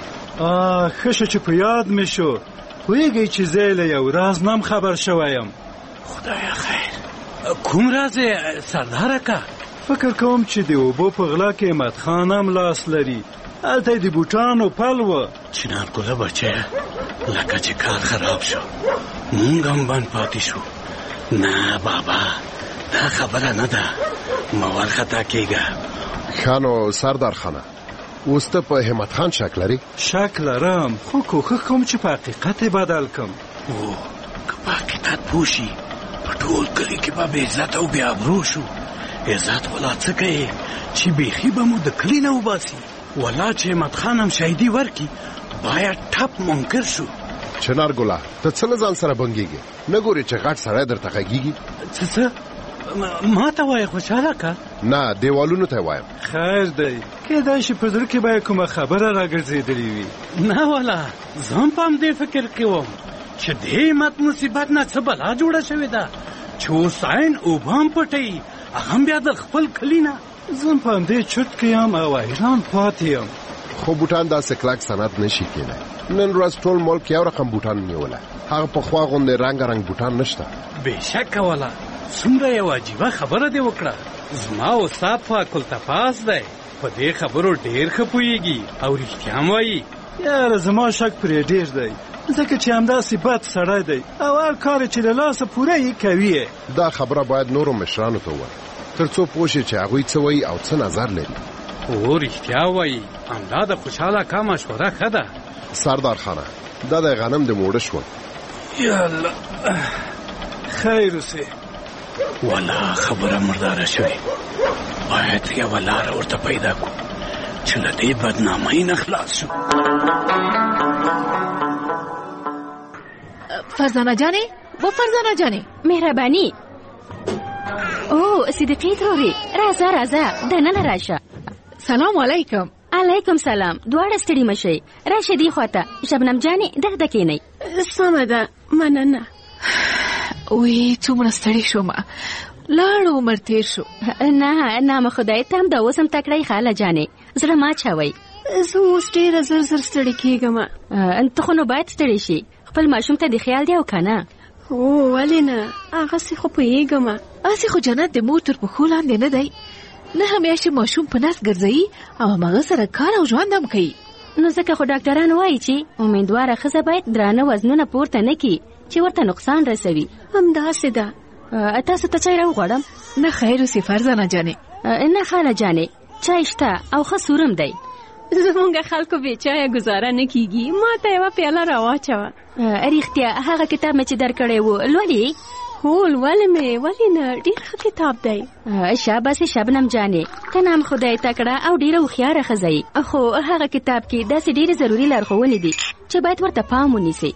Speaker 21: ښه شو چې په یاد مې شو. پوهېږئ چې زه له یو راز نم خبر شوی یم. خدایه خیر. کوم راز سرداره که؟ فکر کوم چې د اوبو په غلا کې احمد خان هم لاس لري. هلته د بوټانو پل و. چنارګله بچیه لکه چې کار خراب شو مونږ هم بند پاتې شو. نه بابا دا خبره نه ده مه ورخطا کېږه.
Speaker 13: ښه نو سردار خانه اوس ته په همت خان شک لري؟
Speaker 21: شک لرم خو کوښښ کوم چې په حقیقت بدل کم. او که په حقیقت پوه شي په ټول کلي کې به بې عزت او بې ابرو شو. عزت ولا څه کوي چې بیخي به مو د کلي نه وباسي. ولا چې احمد خان هم شهیدي ورکي باید ټپ منکر شو.
Speaker 13: چنارګله ته څه له ځان سره بنګېږې؟ نه ګورې چې غټ سړی درته غږېږي؟
Speaker 21: څه ما ته وایې خوشحاله که؟
Speaker 13: نه دیوالونو ته وایم.
Speaker 21: خیر دی کیدای شي په زړه کې به کومه خبره راګرځېدلې وي. نه والا زه هم په همدې فکر کې وم چې دې مت مصیبت نه څه بلا جوړه شوې ده چې حسین اوبه هم پټوي هغه هم بیا د خپل کلي نه. زه هم په همدې چرت کې یم او حیران پاتې یم.
Speaker 13: خو بوټان داسې کلک صنعت نشي کېدی. نن ورځ ټول ملک یو رقم بوټان نیوله. هغه پخوا غوندې رنګ بوټان نشته.
Speaker 21: بېشکه والا څومره یو عجیبه خبره دې وکړه. زما استاد فاق التفاس دی په دې خبرو ډېر ښه پوهېږي او رښتیا هم وایي. یاره زما شک پرې ډېر دی ځکه چې همداسې بد سړی دی او هر کار چې له لاسه پوره یې کوي.
Speaker 13: دا خبره باید نورو مشرانو ته ووایي تر څو پوه شي چې هغوی څه وایي او څه نظر لري.
Speaker 21: او رښتیا وایي همدا د خوشحاله کا مشوره ښه ده.
Speaker 13: سردار خانه دا د غنم د موړه شول.
Speaker 21: یالله خیر اوسې. والا خبره مرداره شوې باید یوه لاره ورته پیدا کړو چې له دې بدنامۍ نه خلاص شو.
Speaker 18: فرزانه جانې و فرزانه جانې
Speaker 22: مهرباني. او صدیقې ترورې راځه دننه راشه.
Speaker 18: سلام علیکم.
Speaker 22: علیکم سلام. دواړه ستړي مشئ راشه دې خواته. شبنم جانې دغه کېنئ.
Speaker 23: سمه ده مننه.
Speaker 18: وی څومره ستړي شوم لاړ عمر تیر شو.
Speaker 22: نه خدای ته هم د اوس هم تکړی خاله جانې زړه ما چوئ.
Speaker 23: زه اوس ډېره زر ستړې کېږم.
Speaker 22: ته خو نو باید ستړی شي خپل ماشوم ته د خیال دی او که نه؟
Speaker 23: او ولې نه هغسې خو پوهېږم.
Speaker 18: هسې خو جنت د مور تر پښو لاندې نه دی. نه همیشه ماشوم په نس ګرځوي او همغه سره کار او ژوند هم کوي.
Speaker 22: نو ځکه خو ډاکټران وایي چې امیندواره ښځه باید درانه وزنونه پورته نه کړي چې ورته نقصان رسوي.
Speaker 23: همداسې ده.
Speaker 22: تاسو ته چای راوغواړم؟
Speaker 18: نه خیر اوسې فرزانه جانې.
Speaker 22: نه خاله جانې چای شته او ښه سورم دی.
Speaker 23: زمونږ خلکو بې چایه ګزاره نه کېږي. ما ته یوه پیاله راواچوه.
Speaker 22: رښتیا هغه کتاب مې چې درکړی و لولې؟
Speaker 23: هو لولې مې. ولې نه ډېر ښه کتاب دی.
Speaker 22: شاباسې شبنم جانې ته نام خدای تکړه او ډېره هوښیاره ښځه یې. خو هغه کتاب کې داسې ډېرې ضروري لارښوونې دي چې باید ورته پام ونیسئ.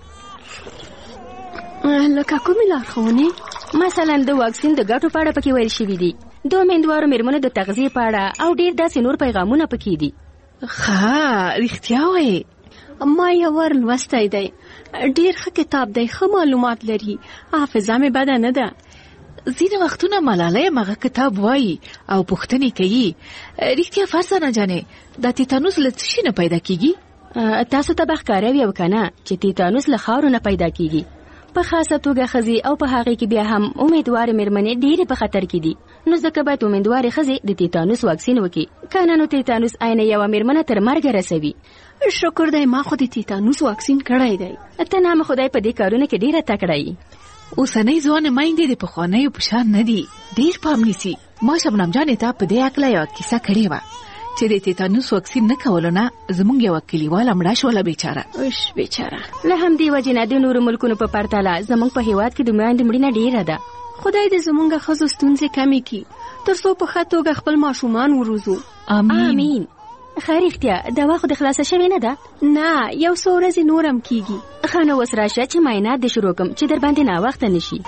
Speaker 23: لکه کومې لارښوونې؟
Speaker 22: مثلا د واکسین د ګټو په اړه پکې ویل شوي دي. د امیندوارو مېرمنو د تغذیې په اړه او ډېر داسې نور پیغامونه پکې دي.
Speaker 18: ښه رښتیا وایې.
Speaker 23: ما یو ور لوستی دی. ډېر ښه کتاب دی. ښه معلومات لري. حافظه مې بده نه ده.
Speaker 18: ځینې وختونه ملالۍ مغه کتاب وایي او پوښتنې کوي. رښتیا فرزانه جانې دا تیتانوس له څه شي نه پیدا کېږي؟
Speaker 22: تاسو ته به ښکاره وي او که نه چې تیتانوس له خاورو نه پیدا کېږي. په خاصه توګه ښځې او په هغې کې بیا هم امیدوارې مېرمنې ډېرې په خطر کې دي. نو ځکه باید امیدوارې ښځې د تیتانوس واکسین وکړي. که نه نو تیتانوس عین یوه مېرمنه تر مرګه رسوي.
Speaker 23: شکر دی ما خو د تیتانوس واکسین کړی دی.
Speaker 22: ته نام خدای په دې کارونه کې ډېره تکړه یې.
Speaker 18: اوسنۍ ځوانې میندې د پخوانیو په شان نه دي. ډېر پام نیسي. ما شبنم جانې ته په دې هکله یوه کیسه کړې وه چې د تیتانوس واکسین نه کولو نه زموږ یوه کلیواله مړه شوله بیچاره.
Speaker 23: بیچاره.
Speaker 22: له همدې وجې نه د نورو ملکونو په پرتله زموږ په هېواد کې د میندو مړینه ډېره ده.
Speaker 23: خدای دې زموږ ښځو ستونزې کمې کړي تر څو په ښه توګه خپل ماشومان وروزو.
Speaker 22: آمین. خیر رښتیا دوا خو د خلاصه شوې نه ده؟
Speaker 23: نه یو څو ورځې نور هم کېږي.
Speaker 22: ښه نو اوس راشه چې معاینات دې شروع کړم چې در باندې ناوخته نه شي.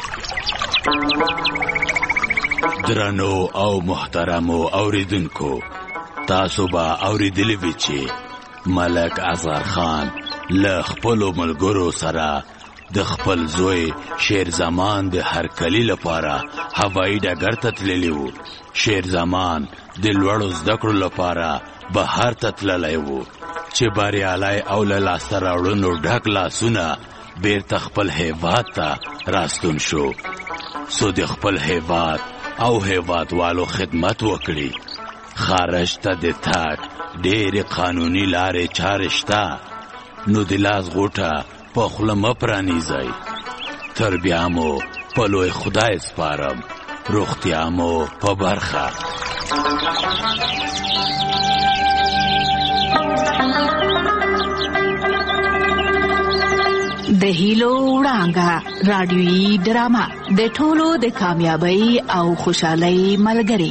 Speaker 19: درنو او محترمو اوریدونکو تاسو به اوریدلی وي چې ملک اصغر خان له خپلو ملګرو سره د خپل زوی شیر زمان د هرکلي لپاره هوایي ډګر ته تللی و. شیر زمان د لوړو زده کړو لپاره بهر ته تللی و چې بریالی او له لاسته راوړنو ډک لاسونه بیرته خپل هیواد ته راستون شو. سو د خپل هیواد او هیوادوالو خدمت وکړي. خارج ته د تګ ډېرې قانوني لارې چارې شته، نو د لاس غوټه په خوله مه پرانیزئ. تر بیا مو په لوی خدای سپارم. روغتیا مو په برخه.
Speaker 18: د هیلو وړانګه رادیویي ډرامه د ټولو د کامیابی او خوشحالۍ ملګری.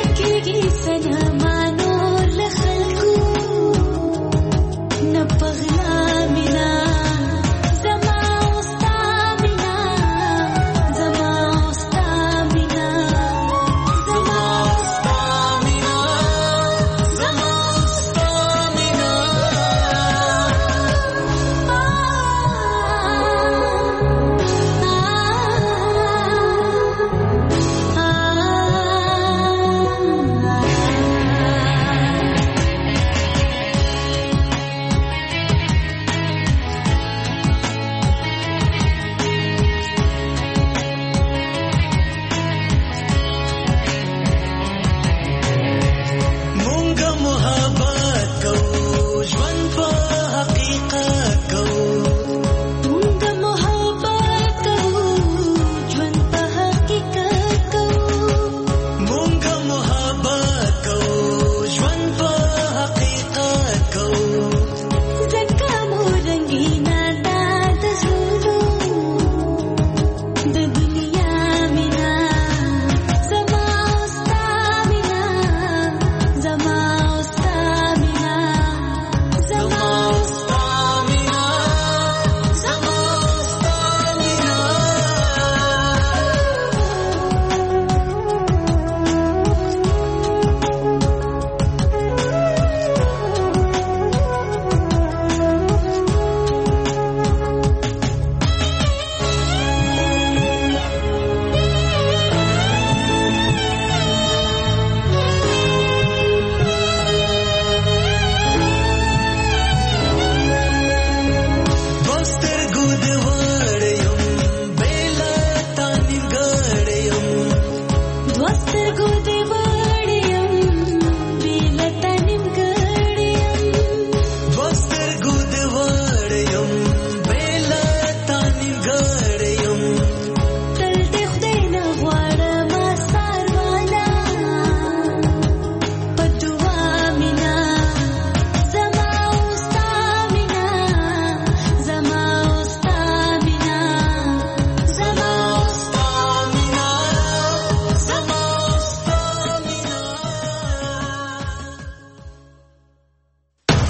Speaker 3: Paghi